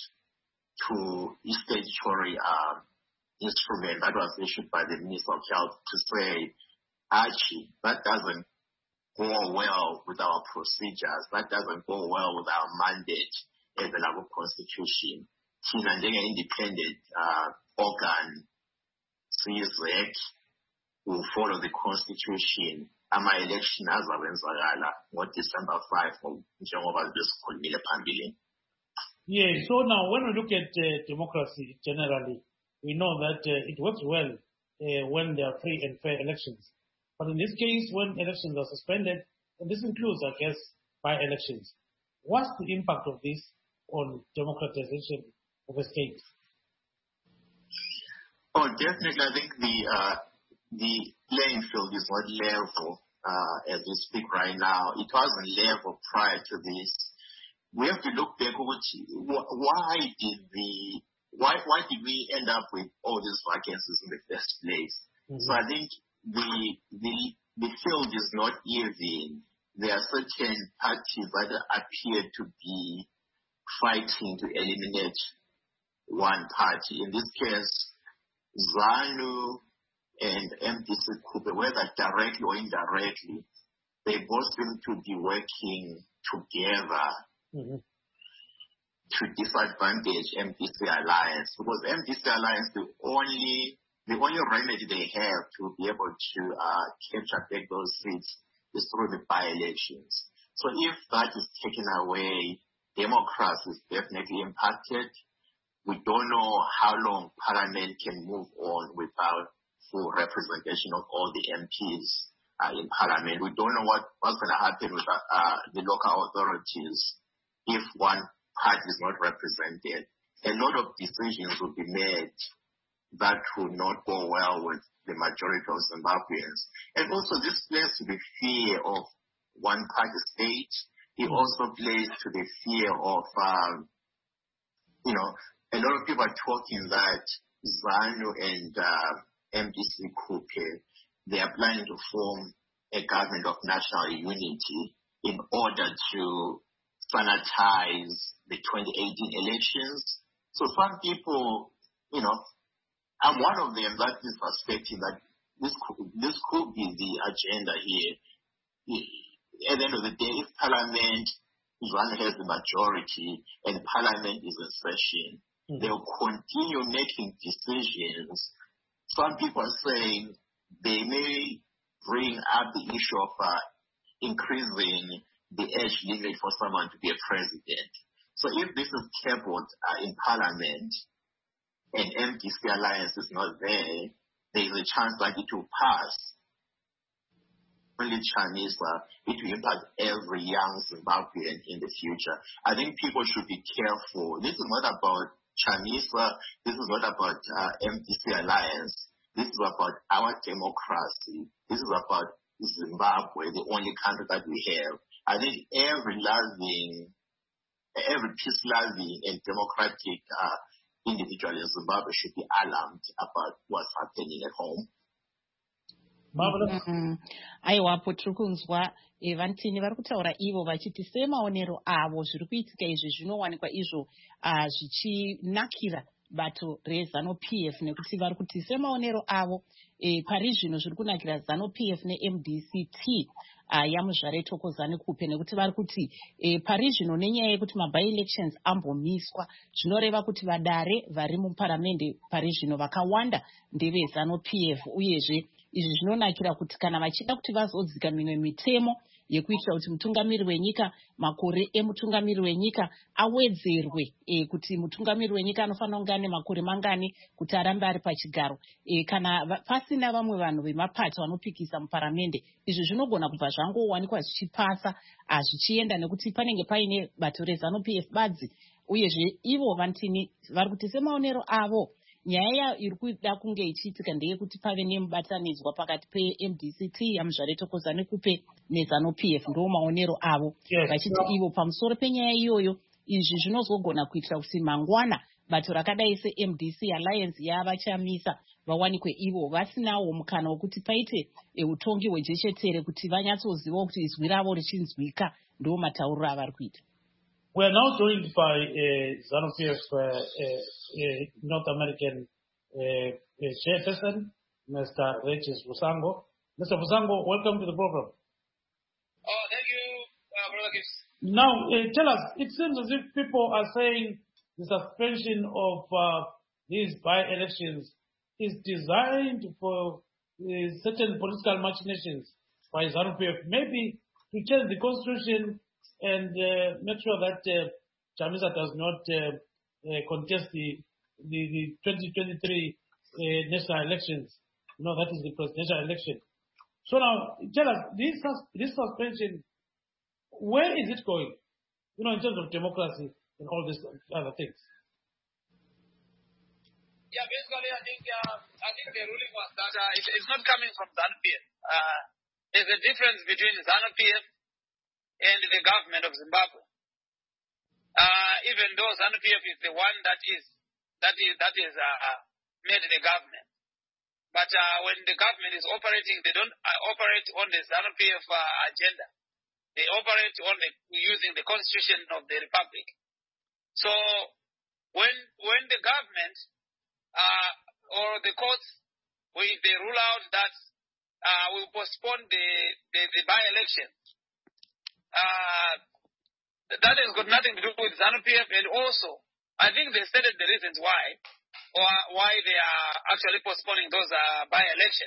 to a statutory uh, instrument that was issued by the Minister of Health to say, Archie, that doesn't go well with our procedures, that doesn't go well with our mandate as a level constitution. Thina njenge-independent uh, organ, C Z E C, will follow the constitution. Ama-election azawenzakala ngo-December fifth njengoba besikhulumile phambili. Yeah, so now when we look at uh, democracy generally, we know that uh, it works well uh, when there are free and fair elections. But in this case, when elections are suspended, and this includes, I guess, by-elections, what's the impact of this on democratization of a state? Oh, definitely. I think the uh, the playing field is not level uh, as we speak right now. It wasn't level prior to this. We have to look back. Why did the why why did we end up with all these vacancies in the first place? Mm-hmm. So I think the the the field is not even. There are certain parties that appear to be fighting to eliminate one party. In this case, ZANU and M D C, whether directly or indirectly, they both seem to be working together mm-hmm. to disadvantage M D C Alliance, because M D C Alliance, the only the only remedy they have to be able to uh, capture back those seats is through the by-elections. So if that is taken away, democracy is definitely impacted. We don't know how long Parliament can move on without full representation of all the M Ps uh, in Parliament. We don't know what, what's going to happen with uh, uh, the local authorities if one party is not represented. A lot of decisions will be made that will not go well with the majority of Zimbabweans. And also this plays to the fear of one-party state. It also plays to the fear of, um, you know, a lot of people are talking that ZANU and uh, M D C Coupe, they are planning to form a government of national unity in order to sanitize the twenty eighteen elections. So some people, you know, I'm one of them that is suspecting that this could, this could be the agenda here. At the end of the day, if Parliament ZANU has the majority and Parliament is in session, mm-hmm. they'll continue making decisions. Some people are saying they may bring up the issue of uh, increasing the age limit for someone to be a president. So if this is tabled uh, in Parliament and M D C Alliance is not there, there is a chance that it will pass. Only Chinese, uh, it will impact every young Zimbabwean in the future. I think people should be careful. This is not about Chinese, uh, this is not about uh, M D C Alliance. This is about our democracy. This is about Zimbabwe, the only country that we have. I think every loving, every peace-loving and democratic uh, individual in Zimbabwe should be alarmed about what's happening at home. Mm-hmm. aiwapo tiri kunzwa vantini vari kutaura ivo vachiti semaonero avo zviri kuitika izvi zvinowanikwa izvo zvichinakira bato rezanu P F nekuti vari kuti semaonero avo e, pari zvino zviri kunakira ZANU P F neM D C T uh, yamuzvare Thokozani Kupe nekuti vari kuti e, pari zvino nenyaya yekuti maby elections ambomiswa zvinoreva kuti vadare vari muparamende pari zvino vakawanda ndeve ZANU P F uyezve izvi zvinonakira kuti kana vachida kuti vazodzika mimwe mitemo yekuitira kuti mutungamiri wenyika makore emutungamiri wenyika awedzerwe e, kuti mutungamiri wenyika anofanira kunge ane makore mangani kuti arambe ari pachigaro e, kana va, pasina vamwe vanhu vemapato vanopikisa muparamende izvi zvinogona kubva zvangowanikwa zvichipasa zvichienda nekuti panenge paine bato rezanu P F badzi uyezve ivo vantini vari kuti semaonero avo nyaya iri kuda kunge ichiitika ndeyekuti pave nemubatanidzwa pakati peM D C T yamuzvare Thokozani Kupe nezanu P F ndo maonero avo vachiti yes. Ivo pamusoro penyaya iyoyo izvi zvinozogona kuitira kuti mangwana bato rakadai seM D C Alliance yavachamisa vawanikwe ivo vasinawo mukana wekuti paite utongi hwejechetere kuti vanyatsozivawo kuti izwi ravo richinzwika ndo matauriro avari kuita. We are now joined by uh, ZANU P F uh, uh, uh, North American uh, uh, chairperson, Mister Regis Musango. Mister Musango, welcome to the program. Oh, thank you, uh, Brother Gibbs. Now, uh, tell us, it seems as if people are saying the suspension of uh, these by-elections is designed for uh, certain political machinations by ZANU P F, maybe to change the constitution and uh, make sure that uh, Chamisa does not uh, uh, contest the, the, the twenty twenty-three uh, national elections. You know, that is the presidential election. So now, tell us, this, this suspension, where is it going? You know, in terms of democracy and all these other things. Yeah, basically, I think uh, I think the ruling was that uh, it, it's not coming from ZANU P F. Uh, there's a difference between ZANU P F and the government of Zimbabwe. Uh, even though ZANU P F is the one that is that is that is uh, made the government, but uh, when the government is operating, they don't uh, operate on the ZANU P F uh, agenda. They operate on the, using the constitution of the republic. So when when the government uh, or the courts, when they rule out that uh, will postpone the, the, the by-election. Uh, that has got nothing to do with ZANU-P F, and also, I think they stated the reasons why, or why they are actually postponing those uh, by-elections.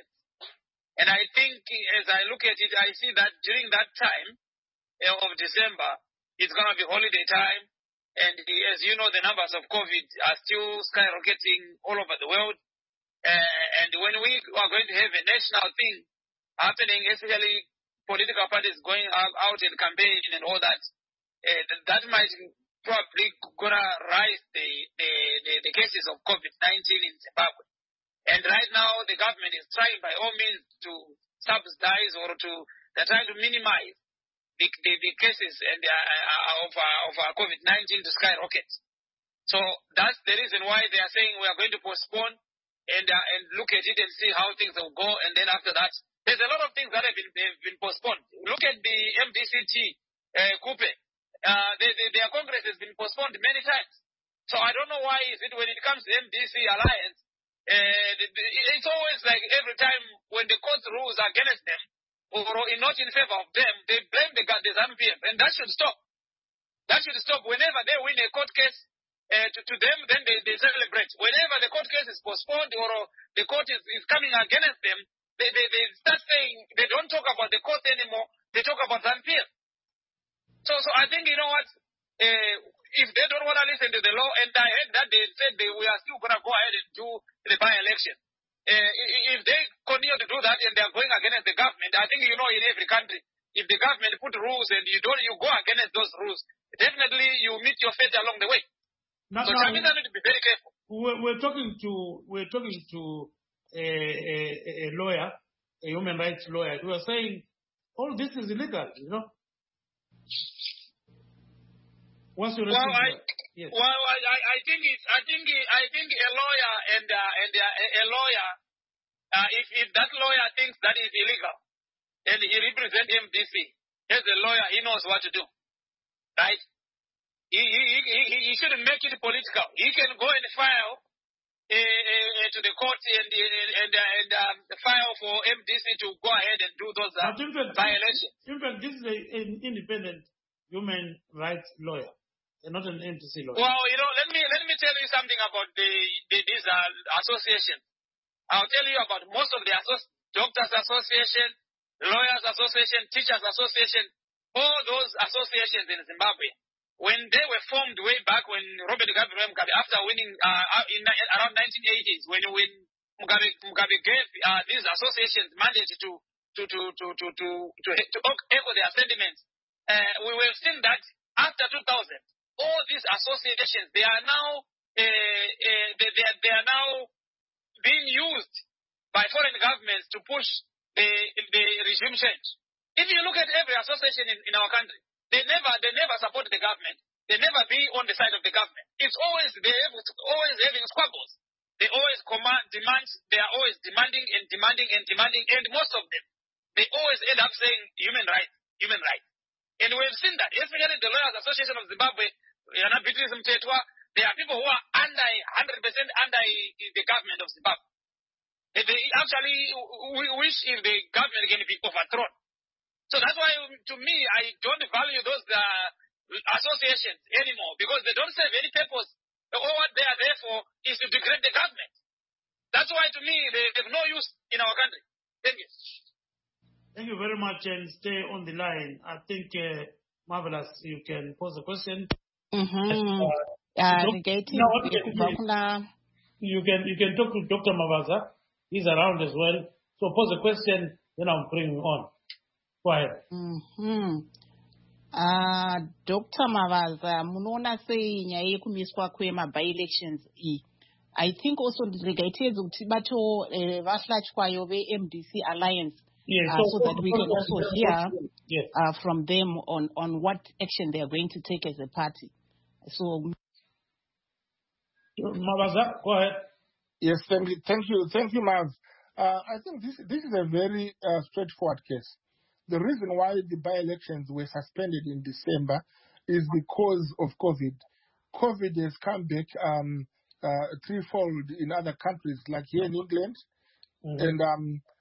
And I think, as I look at it, I see that during that time uh, of December, it's going to be holiday time, and the, as you know, the numbers of COVID are still skyrocketing all over the world. Uh, and when we are going to have a national thing happening, especially political parties going out and campaigning and all that, uh, that might probably gonna rise the, the, the, the cases of COVID nineteen in Zimbabwe. And right now, the government is trying by all means to subsidize or to, they're trying to minimize the, the, the cases and the, uh, of, uh, of uh, COVID nineteen to skyrocket. So that's the reason why they are saying we are going to postpone and uh, and look at it and see how things will go. And then after that, there's a lot of things that have been, have been postponed. Look at the M D C T, uh, Coupe. Uh, they, they, their Congress has been postponed many times. So I don't know why is it when it comes to M D C Alliance, uh, it's always like every time when the court rules against them or not in favor of them, they blame the, the ZANU-P F, and that should stop. That should stop. Whenever they win a court case, uh, to, to them, then they, they celebrate. Whenever the court case is postponed or the court is, is coming against them, they, they, they start saying they don't talk about the court anymore, they talk about ZANU-P F. So, so I think, you know what, uh, if they don't want to listen to the law, and I heard that they said they, we are still going to go ahead and do the by-election. Uh, if they continue to do that and they are going against the government, I think, you know, in every country, if the government put rules and you don't, you go against those rules, definitely you meet your fate along the way. Now, so now, Chamisa need to be very careful. We're, we're talking to we're talking to a, a, a lawyer, a human rights lawyer. We are saying all this is illegal, you know. What's your well, I, yes. well, I, I think it's, I think, I think a lawyer and uh, and uh, a lawyer, uh, if if that lawyer thinks that is illegal, and he represents M D C as a lawyer, he knows what to do, right? He he he, he shouldn't make it political. He can go and file uh, uh, to the court and and and, uh, and um, file for M D C to go ahead and do those uh, by-elections. In fact, this is a, an independent human rights lawyer. They're not an M D C lawyer. Well, you know, let me let me tell you something about the, the these uh, associations. I'll tell you about most of the associ- doctors' association, lawyers' association, teachers' association, all those associations in Zimbabwe. When they were formed way back when Robert Gabriel Mugabe, after winning uh, in around nineteen eighties, when when Mugabe, Mugabe gave uh, these associations mandate to to to to to to to, to echo their sentiments, uh, we were seeing that after two thousand. All these associations, they are now uh, uh, they, they, are, they are now being used by foreign governments to push the the regime change. If you look at every association in, in our country, they never they never support the government. They never be on the side of the government. It's always they have, always having squabbles. They always command demand. They are always demanding and demanding and demanding, and most of them they always end up saying human rights, human rights. And we've seen that, especially the Lawyers Association of Zimbabwe. They are people who are under one hundred percent under the government of Zimbabwe. They actually wish if the government can be overthrown. So that's why, to me, I don't value those uh, associations anymore because they don't serve any purpose. All what they are there for is to degrade the government. That's why, to me, they have no use in our country. Thank you. Thank you very much, and stay on the line. I think, uh, Marvelous, you can pose a question. Mm-hmm. Uh, uh, no, you can you can talk to Doctor Mavaza. He's around as well. So pose a question, then I'll bring him on. Go ahead. Mm-hmm. Uh, Doctor Mavaza, munoona sei nyaya yekumiswa kwema-by-elections iyi. I think also ndirigaitedza kuti bato vahlatyayo ve-M D C Alliance. Yes, uh, so, so that we can also hear yes. uh, from them on, on what action they are going to take as a party. So, Mavaza, go ahead. Yes, thank you, thank you, thank you, Mav. Uh, I think this this is a very uh, straightforward case. The reason why the by-elections were suspended in December is because of COVID. COVID has come back um, uh, threefold in other countries, like here in England, mm-hmm. and um,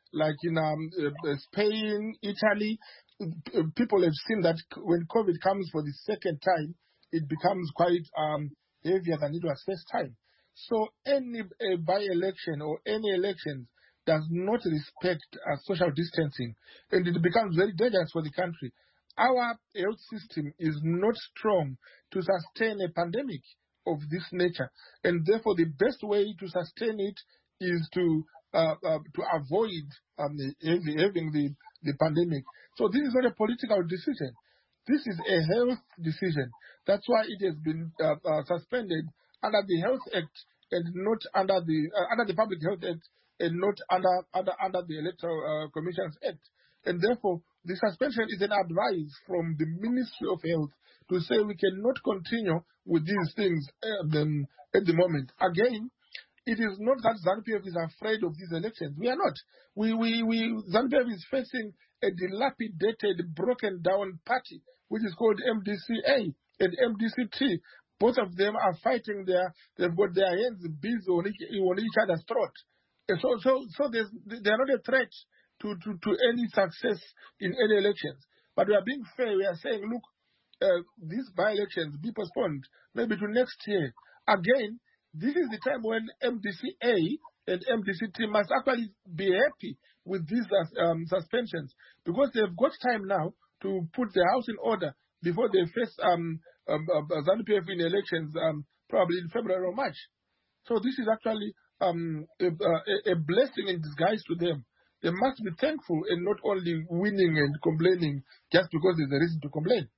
like in um, uh, Spain, Italy. People have seen that when COVID comes for the second time, it becomes quite um, heavier than it was first time. So any uh, by-election or any election does not respect uh, social distancing, and it becomes very dangerous for the country. Our health system is not strong to sustain a pandemic of this nature, and therefore the best way to sustain it is to uh, uh, to avoid um, having, having the, the pandemic. So this is not a political decision. This is a health decision. That's why it has been uh, uh, suspended under the Health Act and not under the uh, under the Public Health Act and not under under, under the Electoral uh, Commissions Act. And therefore, the suspension is an advice from the Ministry of Health to say we cannot continue with these things uh, them, at the moment. Again, it is not that ZANU-P F is afraid of these elections. We are not. We, we, we, ZANU-P F is facing a dilapidated, broken down party, which is called M D C A and M D C T. Both of them are fighting their, they've got their hands busy on each, on each other's throat. And so, so, so there's, they are not a threat to, to, to any success in any elections. But we are being fair. We are saying, look, uh, these by-elections be postponed maybe to next year. Again, this is the time when M D C A and M D C T must actually be happy with these um, suspensions, because they've got time now to put the house in order before they face um, um, uh, ZANU-P F in elections, um, probably in February or March. So this is actually um, a, a, a blessing in disguise to them. They must be thankful and not only winning and complaining just because there's a reason to complain.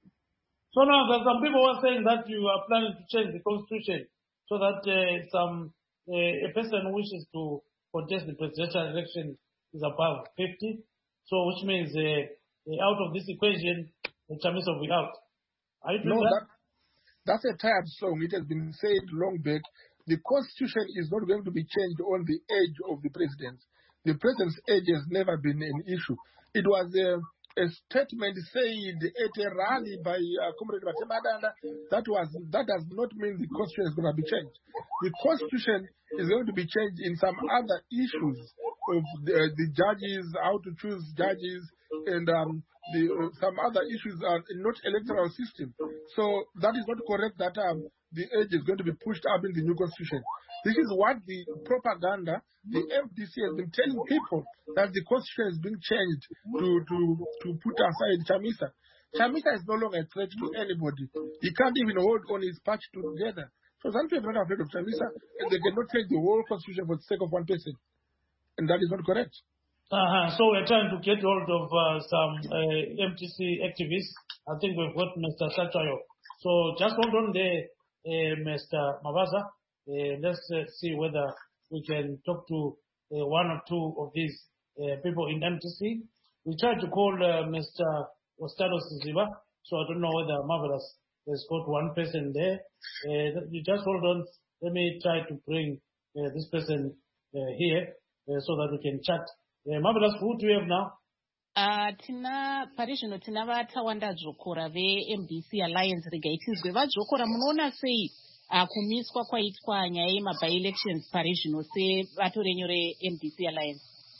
So now there's some people who are saying that you are planning to change the constitution so that uh, some uh, a person who wishes to contest the presidential election is above fifty. So which means uh, uh, out of this equation, the Chamisa will be out. Are you doing no, that? that? That's a tired song. It has been said long back. The constitution is not going to be changed on the age of the president. The president's age has never been an issue. It was a, a statement said at a rally by uh, Comrade Matemadanda. That was that does not mean the constitution is going to be changed. The constitution is going to be changed in some other issues of the, the judges, how to choose judges, and um, the, uh, some other issues are not electoral system. So that is not correct that um, the age is going to be pushed up in the new constitution. This is what the propaganda, the M D C has been telling people, that the constitution is being changed to, to, to put aside Chamisa. Chamisa is no longer a threat to anybody. He can't even hold on his party together. So some people are not afraid of Chamisa, and they cannot change the whole constitution for the sake of one person. And that is not correct. Uh-huh. So we're trying to get hold of uh, some uh, M T C activists. I think we've got Mister Sachayo. So just hold on there, uh, Mister Mabaza. Uh, let's uh, see whether we can talk to uh, one or two of these uh, people in M T C. We tried to call uh, Mister Ostados Ziba, so I don't know whether Marvelous has got one person there. Uh, you just hold on. Let me try to bring uh, this person uh, here uh, so that we can chat. Uh, Marvelous, who do you have now? Uh, tina pari zvino tina vatawanda dzvokora ve-M D C Alliance regai tizwe vadzvokora munoona sei uh, kumiswa kwaitwa nyaya yemabi-elections pari zvino sevato renyu re-M D C Alliance?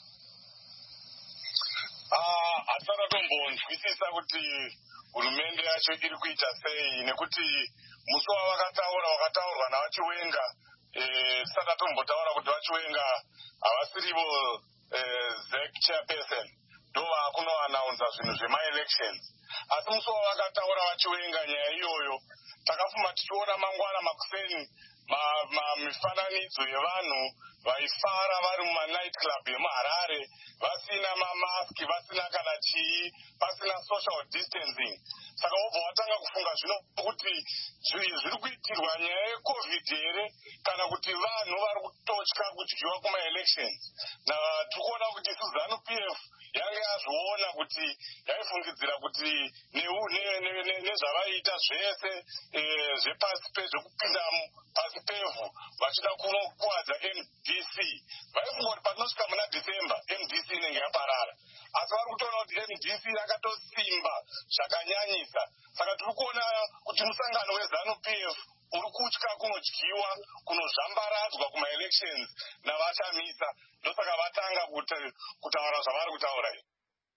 Hatisati tombonzwisisa kuti hurumende yacho iri kuita sei, nekuti musi wavakataura wakataurwa navachiwenga tisati tombotaura kuti vachiwenga havasirivo zec chairperson ndo vaakunoanaunza zvinhu zvema-elections. Asi musi wavakataura vachiwenga nyaya iyoyo takafuma tichiona mangwana makuseni mifananidzo yevanhu vaifara vari mumanight club yemuharare vasina mamaski, vasina kana chii, pasina social distancing. Saka wobva watanga kufunga zvino kuti zviri kuitirwa nyaya yecovid here kana kuti vanhu vari kutotya kudyiwa kuma-elections. Na tiri kuona kuti isu ZANU-P F yange yazviona kuti yaifungidzira kuti nezvavaita zvese zvepasi pezvekupinda pasi pevhu vachida kukuwadza M D C vaifunga kuti patinosvika muna December M D C inenge yaparara, asi vari kutoona kuti M D C yakatosimba zvakanyanyisa. Saka tiri kuona kuti musangano weZANU-P F uri kutya kunodyiwa kunozvambaradzwa kuma-elections navachamisa. Ndosaka vatanga kutaura zvavari kutaura iyi.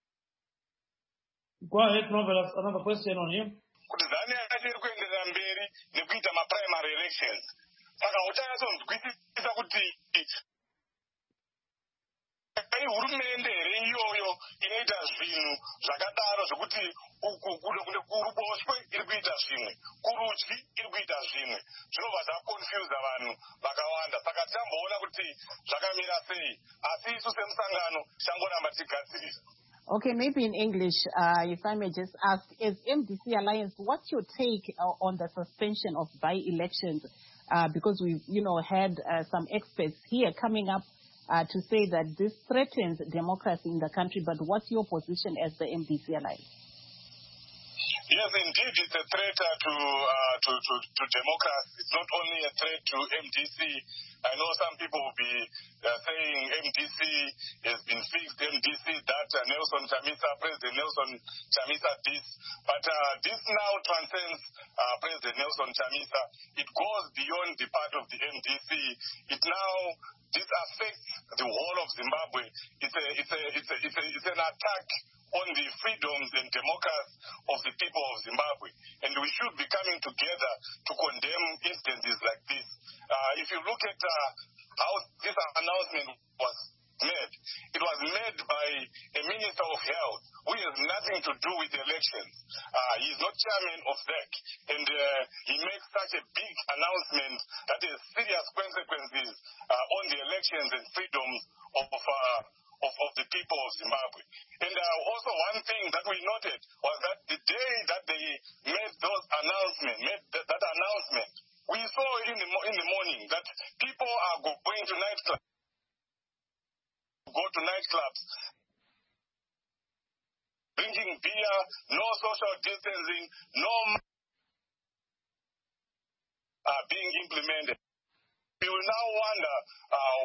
Go ahead, Marvelous. Another question on him. Kuti ZANU yacho iri kuenderera mberi nekuita ma-primary elections. Saka uchanyatsonzwisisa kuti ai hurumende here iyoyo inoita zvinhu zvakadaro zvokuti kuruboshwe iri kuita zvimwe, kurudyi iri kuita zvimwe. Zvinobva zvakonfyuza vanhu vakawanda. Saka tichamboona kuti zvakamira sei. Asi isu semusangano tichangoramba tichigadzirisa. Okay, maybe in English, uh, if I may just ask, as M D C Alliance, what's your take uh, on the suspension of by-elections? Uh, because we've, you know, had uh, some experts here coming up uh, to say that this threatens democracy in the country. But what's your position as the M D C Alliance? Yes, indeed, it's a threat uh, to, uh, to, to to democracy. It's not only a threat to M D C. I know some people will be uh, saying M D C has been fixed, M D C that, uh, Nelson Chamisa, President Nelson Chamisa this. But uh, this now transcends uh, President Nelson Chamisa. It goes beyond the part of the M D C. It now, this affects the whole of Zimbabwe. It's a, it's a, it's a, it's a, it's an attack on the freedoms and democracy of the people of Zimbabwe. And we should be coming together to condemn instances like this. Uh, if you look at uh, how this announcement was made, it was made by a Minister of Health who has nothing to do with elections. Uh, he is not chairman of Z E C, and uh, he makes such a big announcement that has serious consequences uh, on the elections and freedoms of uh, Of, of the people of Zimbabwe. And uh, also one thing that we noted was that the day that they made those announcements, made th- that announcement, we saw in the, mo- in the morning that people are go- going to nightclubs, go to nightclubs, drinking beer, no social distancing, no uh, being implemented. We will now wonder uh,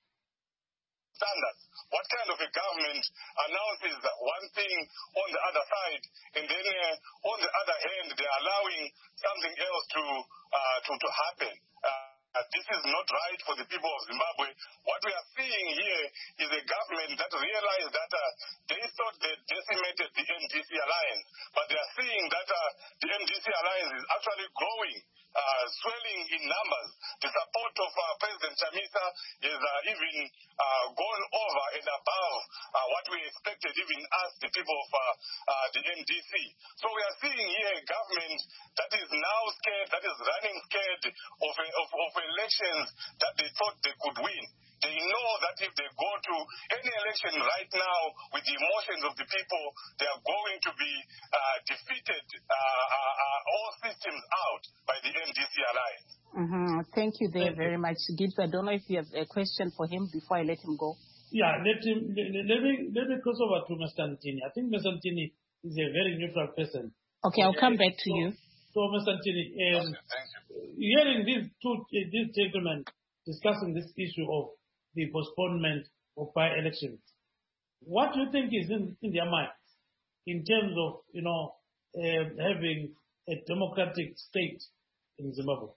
standards. What kind of a government announces one thing on the other side, and then uh, on the other hand, they're allowing something else to uh, to, to happen? Uh, this is not right for the people of Zimbabwe. What we are seeing here is a government that realized that uh, they thought they decimated the M D C Alliance, but they are seeing that uh, the M D C Alliance is actually growing, uh, swelling in numbers. The support of uh, President Chamisa is uh, even uh, gone over and above uh, what we expected, even us, the people of uh, uh, the M D C. So we are seeing here a government that is now scared, that is running scared of, a, of, of elections that they thought they could win. They know that if they go to any election right now with the emotions of the people, they are going to be uh, defeated, uh, uh, uh, all systems out by the M D C Alliance. Mm-hmm. Thank you there very much, Gibbs. I don't know if you have a question for him before I let him go. Yeah, let him. Let, let me let me cross over to Mister Ntini. I think Mister Ntini is a very neutral person. Okay, I'll come back to so, you. So, Mister Ntini, um, Okay, thank you. Hearing these two, uh, these gentlemen discussing this issue of the postponement of by-elections, what do you think is in, in their minds in terms of, you know, uh, having a democratic state in Zimbabwe?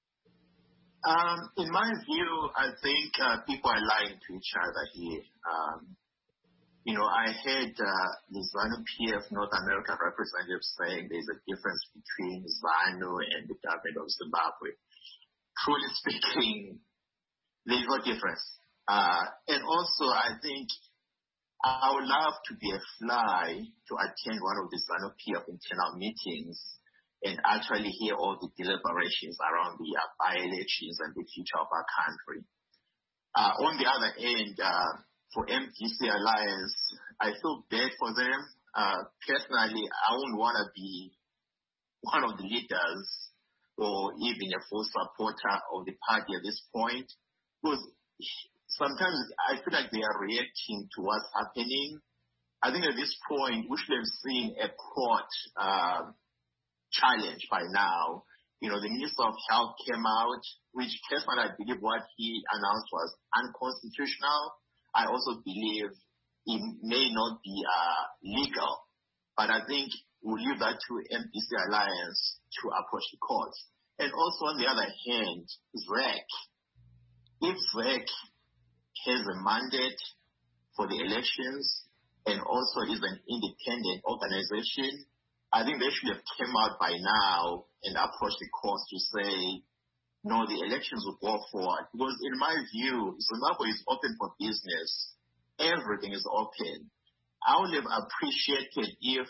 Um, in my view, I think uh, people are lying to each other here. Um, you know, I heard uh, the ZANU P F North American representative saying there's a difference between ZANU and the government of Zimbabwe. Truly speaking, there's no difference. Uh, and also, I think I would love to be a fly to attend one of the ZANU P F internal meetings and actually hear all the deliberations around the uh, by-elections and the future of our country. Uh, on the other end, uh, for M D C Alliance, I feel bad for them. Uh, personally, I wouldn't want to be one of the leaders or even a full supporter of the party at this point, because sometimes I feel like they are reacting to what's happening. I think at this point, we should have seen a court uh, challenge by now. You know, the Minister of Health came out, which personally I believe what he announced was unconstitutional. I also believe it may not be uh, legal, but I think we'll leave that to M D C Alliance to approach the courts. And also, on the other hand, Z E C. If Z E C has a mandate for the elections and also is an independent organization, I think they should have come out by now and approached the courts to say, no, the elections will go forward. Because in my view, Zimbabwe is open for business. Everything is open. I would have appreciated if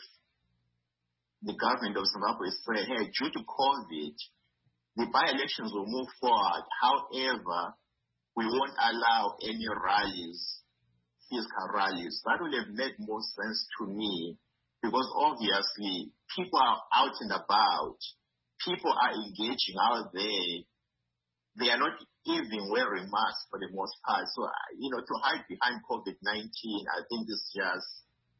the government of Zimbabwe said, hey, due to COVID, the by-elections will move forward. However, we won't allow any rallies, physical rallies. That would have made more sense to me because obviously people are out and about. People are engaging out there. They are not even wearing masks for the most part. So, you know, to hide behind COVID nineteen, I think is just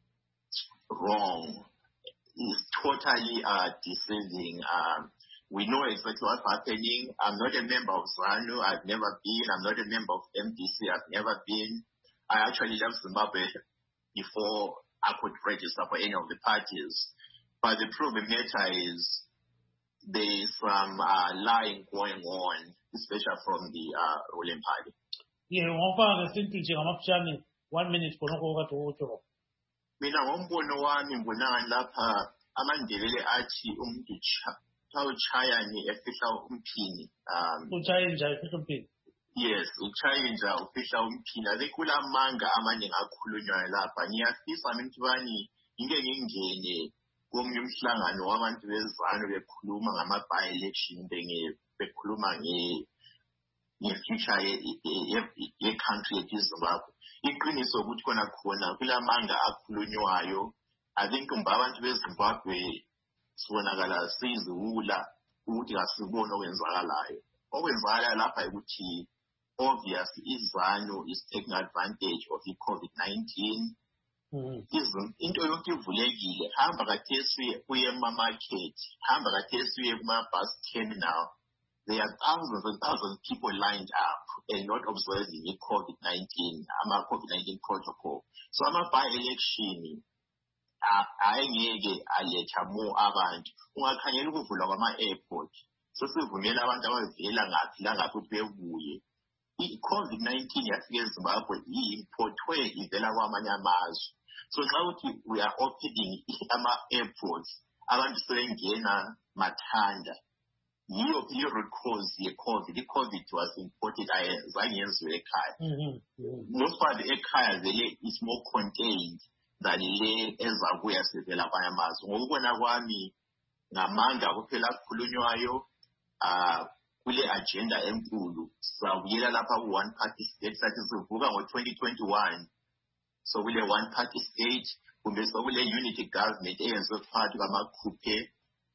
wrong. It's totally uh, deceiving. Um, we know exactly what's happening. I'm not a member of ZANU. I've never been. I'm not a member of M D C. I've never been. I actually left Zimbabwe before I could register for any of the parties. But the truth of the matter is there's some uh, lying going on, especially from the uh, ruling party. Yeah, one part of the thing, one minute for no over to mina ngombono wami ngibona lapha amandebele athi umuntu uchaya ni efihla umphini um uchaya njalo efihla umphini yes uchaya njalo ufihla umphini ake kulamanga amaningi akhulunywayo lapha ngiyafisa mina bani into ngingene komnye umhlangano wabantu bezano bekhuluma ngama by election benge bekhuluma nge ngefuture ye country yeZimbabwe iqiniso ukuthi kona khona kulamanga akhulunywayo I think abantu beZimbabwe sibonakala siziwula ukuthi asibone okwenzakalayo okwenzakala lapha ukuthi obviously izano is taking advantage of the COVID nineteen izin into yonke ivulekile hamba kathesi uye ema market hamba kathesi uye kuma bus terminal. There are thousands and thousands of people lined up and not observing the COVID nineteen, ama COVID nineteen protocol. So ama by-election, ayengeke aletha more abantu. Ungakhangela ukuvulwa kwama-airport. So sivumela abantu abavela ngaphi langaphi ukuthi bebuye. I-COVID nineteen yafika eZimbabwe i-importwe ivela kwamanye amazwe. So nxa ukuthi we are opening ama-airports, abantu sebengena mathanda. Yiyo iyo root cause ye-COVID. I-COVID was imported ayenzange yenziwe ekhaya. Most part ekhaya vele is more contained than le ezakuya sivela kwamanye amazwe. Ngokubona kwami ngamanga kuphela kukhulunywayo uh, kule agenda enkulu. Sawuyela lapha ku-one party state sathi sivuka ngo-twenty twenty-one. So kule one party state kumbe sokule unity government eyenziwe phakathi kwamakhuphe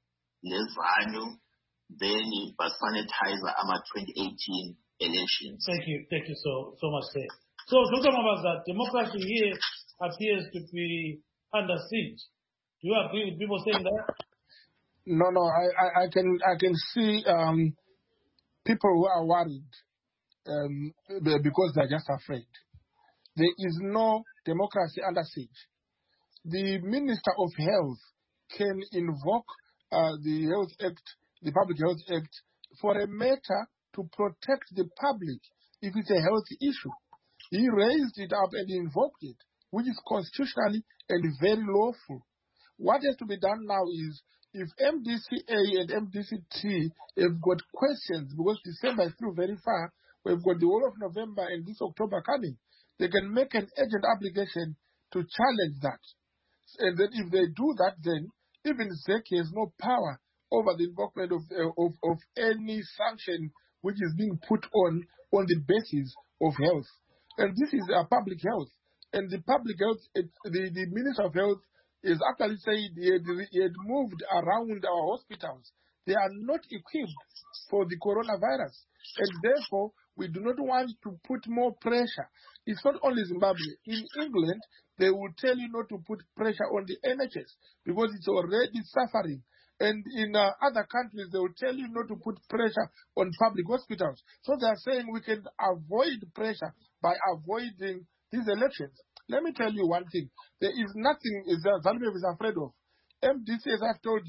lezano. Then but sanitizer ama twenty eighteen elections. Thank you, thank you so so much, sir. So talking about that, democracy here appears to be under siege. Do you agree with people saying that? No, no, I, I, I can I can see um, people who are worried um, because they're just afraid. There is no democracy under siege. The Minister of Health can invoke uh, the Health Act, the Public Health Act, for a matter to protect the public if it's a health issue. He raised it up and invoked it, which is constitutionally and very lawful. What has to be done now is, if M D C A and M D C T have got questions, because December is still very far, we've got the whole of November and this October coming, they can make an urgent application to challenge that. And then if they do that, then even Z E C has no power over the involvement of, uh, of, of any sanction which is being put on on the basis of health. And this is uh, public health. And the public health, it, the, the Minister of Health is actually saying he had, he had moved around our hospitals. They are not equipped for the coronavirus. And therefore, we do not want to put more pressure. It's not only Zimbabwe. In England, they will tell you not to put pressure on the N H S because it's already suffering. And in uh, other countries, they will tell you not to put pressure on public hospitals. So they are saying we can avoid pressure by avoiding these elections. Let me tell you one thing. There is nothing that Zanu is afraid of. M D C, as I've told you,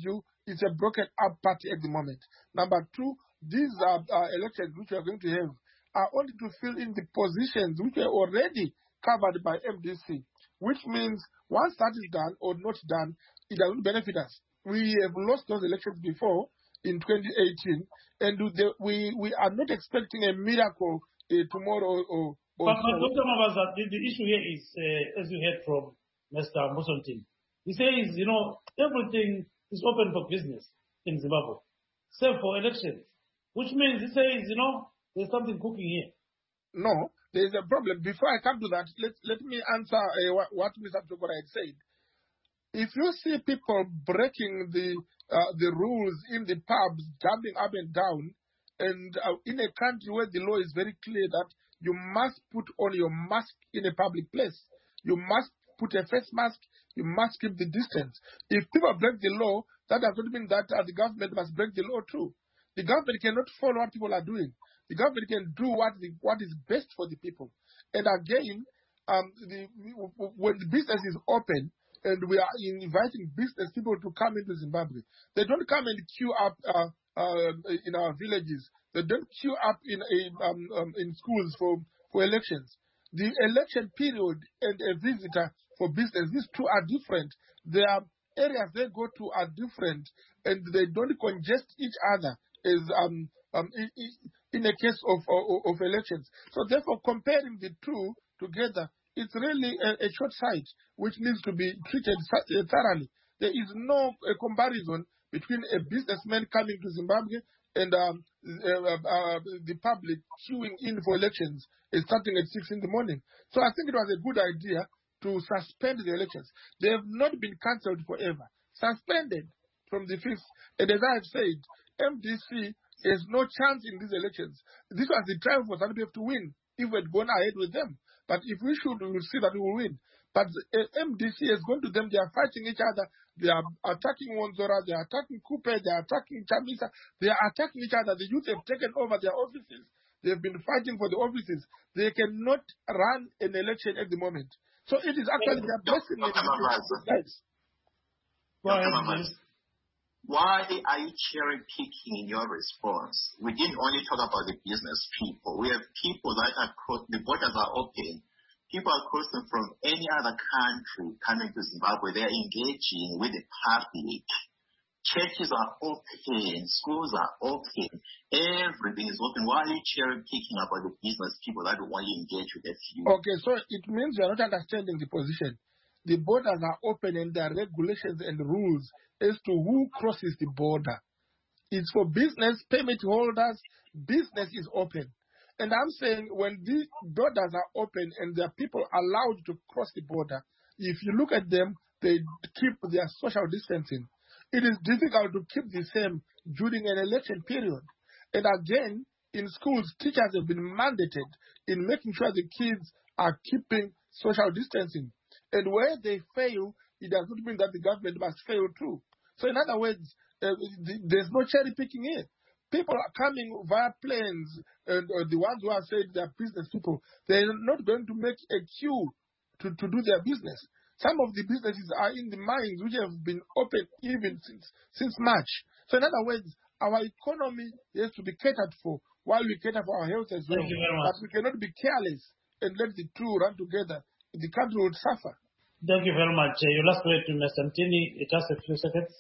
it's a broken up party at the moment. Number two, these uh, uh, elections which we are going to have are only to fill in the positions which are already covered by M D C, which means once that is done or not done, it doesn't benefit us. We have lost those elections before in twenty eighteen, and the, we we are not expecting a miracle uh, tomorrow or. or but so. Doctor Mavaza, the, the issue here is, uh, as you heard from Mister Musontin, he says, you know, everything is open for business in Zimbabwe, save for elections, which means he says, you know, there's something cooking here. No, there's a problem. Before I come to that, let, let me answer uh, what, what Mister Tokora had said. If you see people breaking the uh, the rules in the pubs, jumping up and down, and uh, in a country where the law is very clear that you must put on your mask in a public place, you must put a face mask, you must keep the distance. If people break the law, that does not mean that uh, the government must break the law too. The government cannot follow what people are doing. The government can do what the, what is best for the people. And again, um, the, when the business is open and we are inviting business people to come into Zimbabwe, they don't come and queue up uh, uh, in our villages. They don't queue up in a, um, um, in schools for, for elections. The election period and a visitor for business, these two are different. Their areas they go to are different, and they don't congest each other as um, um, in, in a case of, of, of elections. So therefore, comparing the two together, it's really a, a short sight, which needs to be treated thoroughly. There is no a comparison between a businessman coming to Zimbabwe and um, uh, uh, the public queuing in for elections is starting at six in the morning. So I think it was a good idea to suspend the elections. They have not been cancelled forever. Suspended from the fifth. And as I have said, M D C has no chance in these elections. This was the time for ZANU P F to win if we had gone ahead with them. But if we should, we will see that we will win. But uh, M D C has gone to them. They are fighting each other. They are attacking Wanzora. They are attacking Kupe. They are attacking Chamisa. They are attacking each other. The youth have taken over their offices. They have been fighting for the offices. They cannot run an election at the moment. So it is actually their blessing. Why are you cherry picking in your response? We didn't only talk about the business people. We have people that are cross, the borders are open. People are crossing from any other country coming to Zimbabwe. They are engaging with the public. Churches are open. Schools are open. Everything is open. Why are you cherry picking about the business people that want to engage with you? Okay, so it means you are not understanding the position. The borders are open and there are regulations and rules as to who crosses the border. It's for business, permit holders. Business is open. And I'm saying when the borders are open and there are people allowed to cross the border, if you look at them, they keep their social distancing. It is difficult to keep the same during an election period. And again, in schools, teachers have been mandated in making sure the kids are keeping social distancing. And where they fail, it does not mean that the government must fail too. So in other words, uh, the, there's no cherry picking here. People are coming via planes, and uh, the ones who have said they're business people, they're not going to make a queue to, to do their business. Some of the businesses are in the mines, which have been open even since, since March. So in other words, our economy has to be catered for while we cater for our health as well. But we cannot be careless and let the two run together. The country would suffer. Thank you very much. Uh, your last word to Mister Mtini, just a few seconds.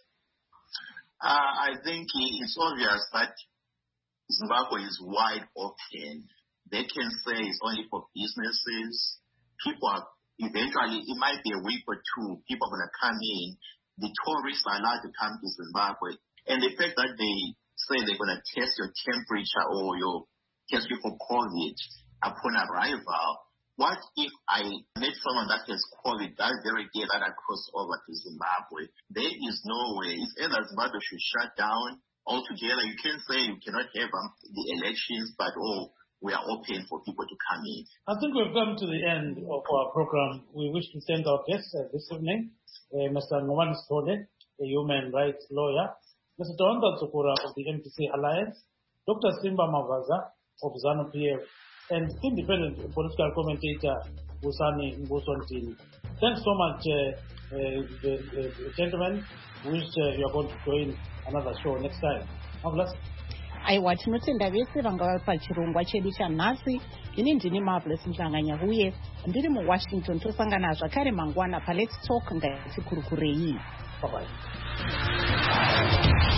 Uh, I think it's obvious that Zimbabwe is wide open. They can say it's only for businesses. People are eventually, it might be a week or two, people are going to come in. The tourists are allowed to come to Zimbabwe. And the fact that they say they're going to test your temperature or your test you for COVID upon arrival, what if I met someone that has COVID that very day that I cross over to Zimbabwe? There is no way. It's either Zimbabwe should shut down altogether. You can say you cannot have um, the elections, but oh, we are open for people to come in. I think we've come to the end of our program. We wish to thank our guests uh, this evening, uh, Mister Ngumani Sithole, a human rights lawyer, Mister Tawanda Tsukura of the M D C Alliance, Doctor Simba Mavaza of ZANU P F, and independent political commentator Busani Mbusontini. Thanks so much, uh, uh, the, the, the gentlemen. Wish uh, you are going to join another show next time. God bless. aiwa tinotenda vese vanga vari pachirongwa chedu chanhasi. Ini ndini Marvelous Mhlanga-Nyahuye ndiri muWashington. Tosangana zvakare mangwana paLet's Talk. Ngatikurukurei. Bye bye.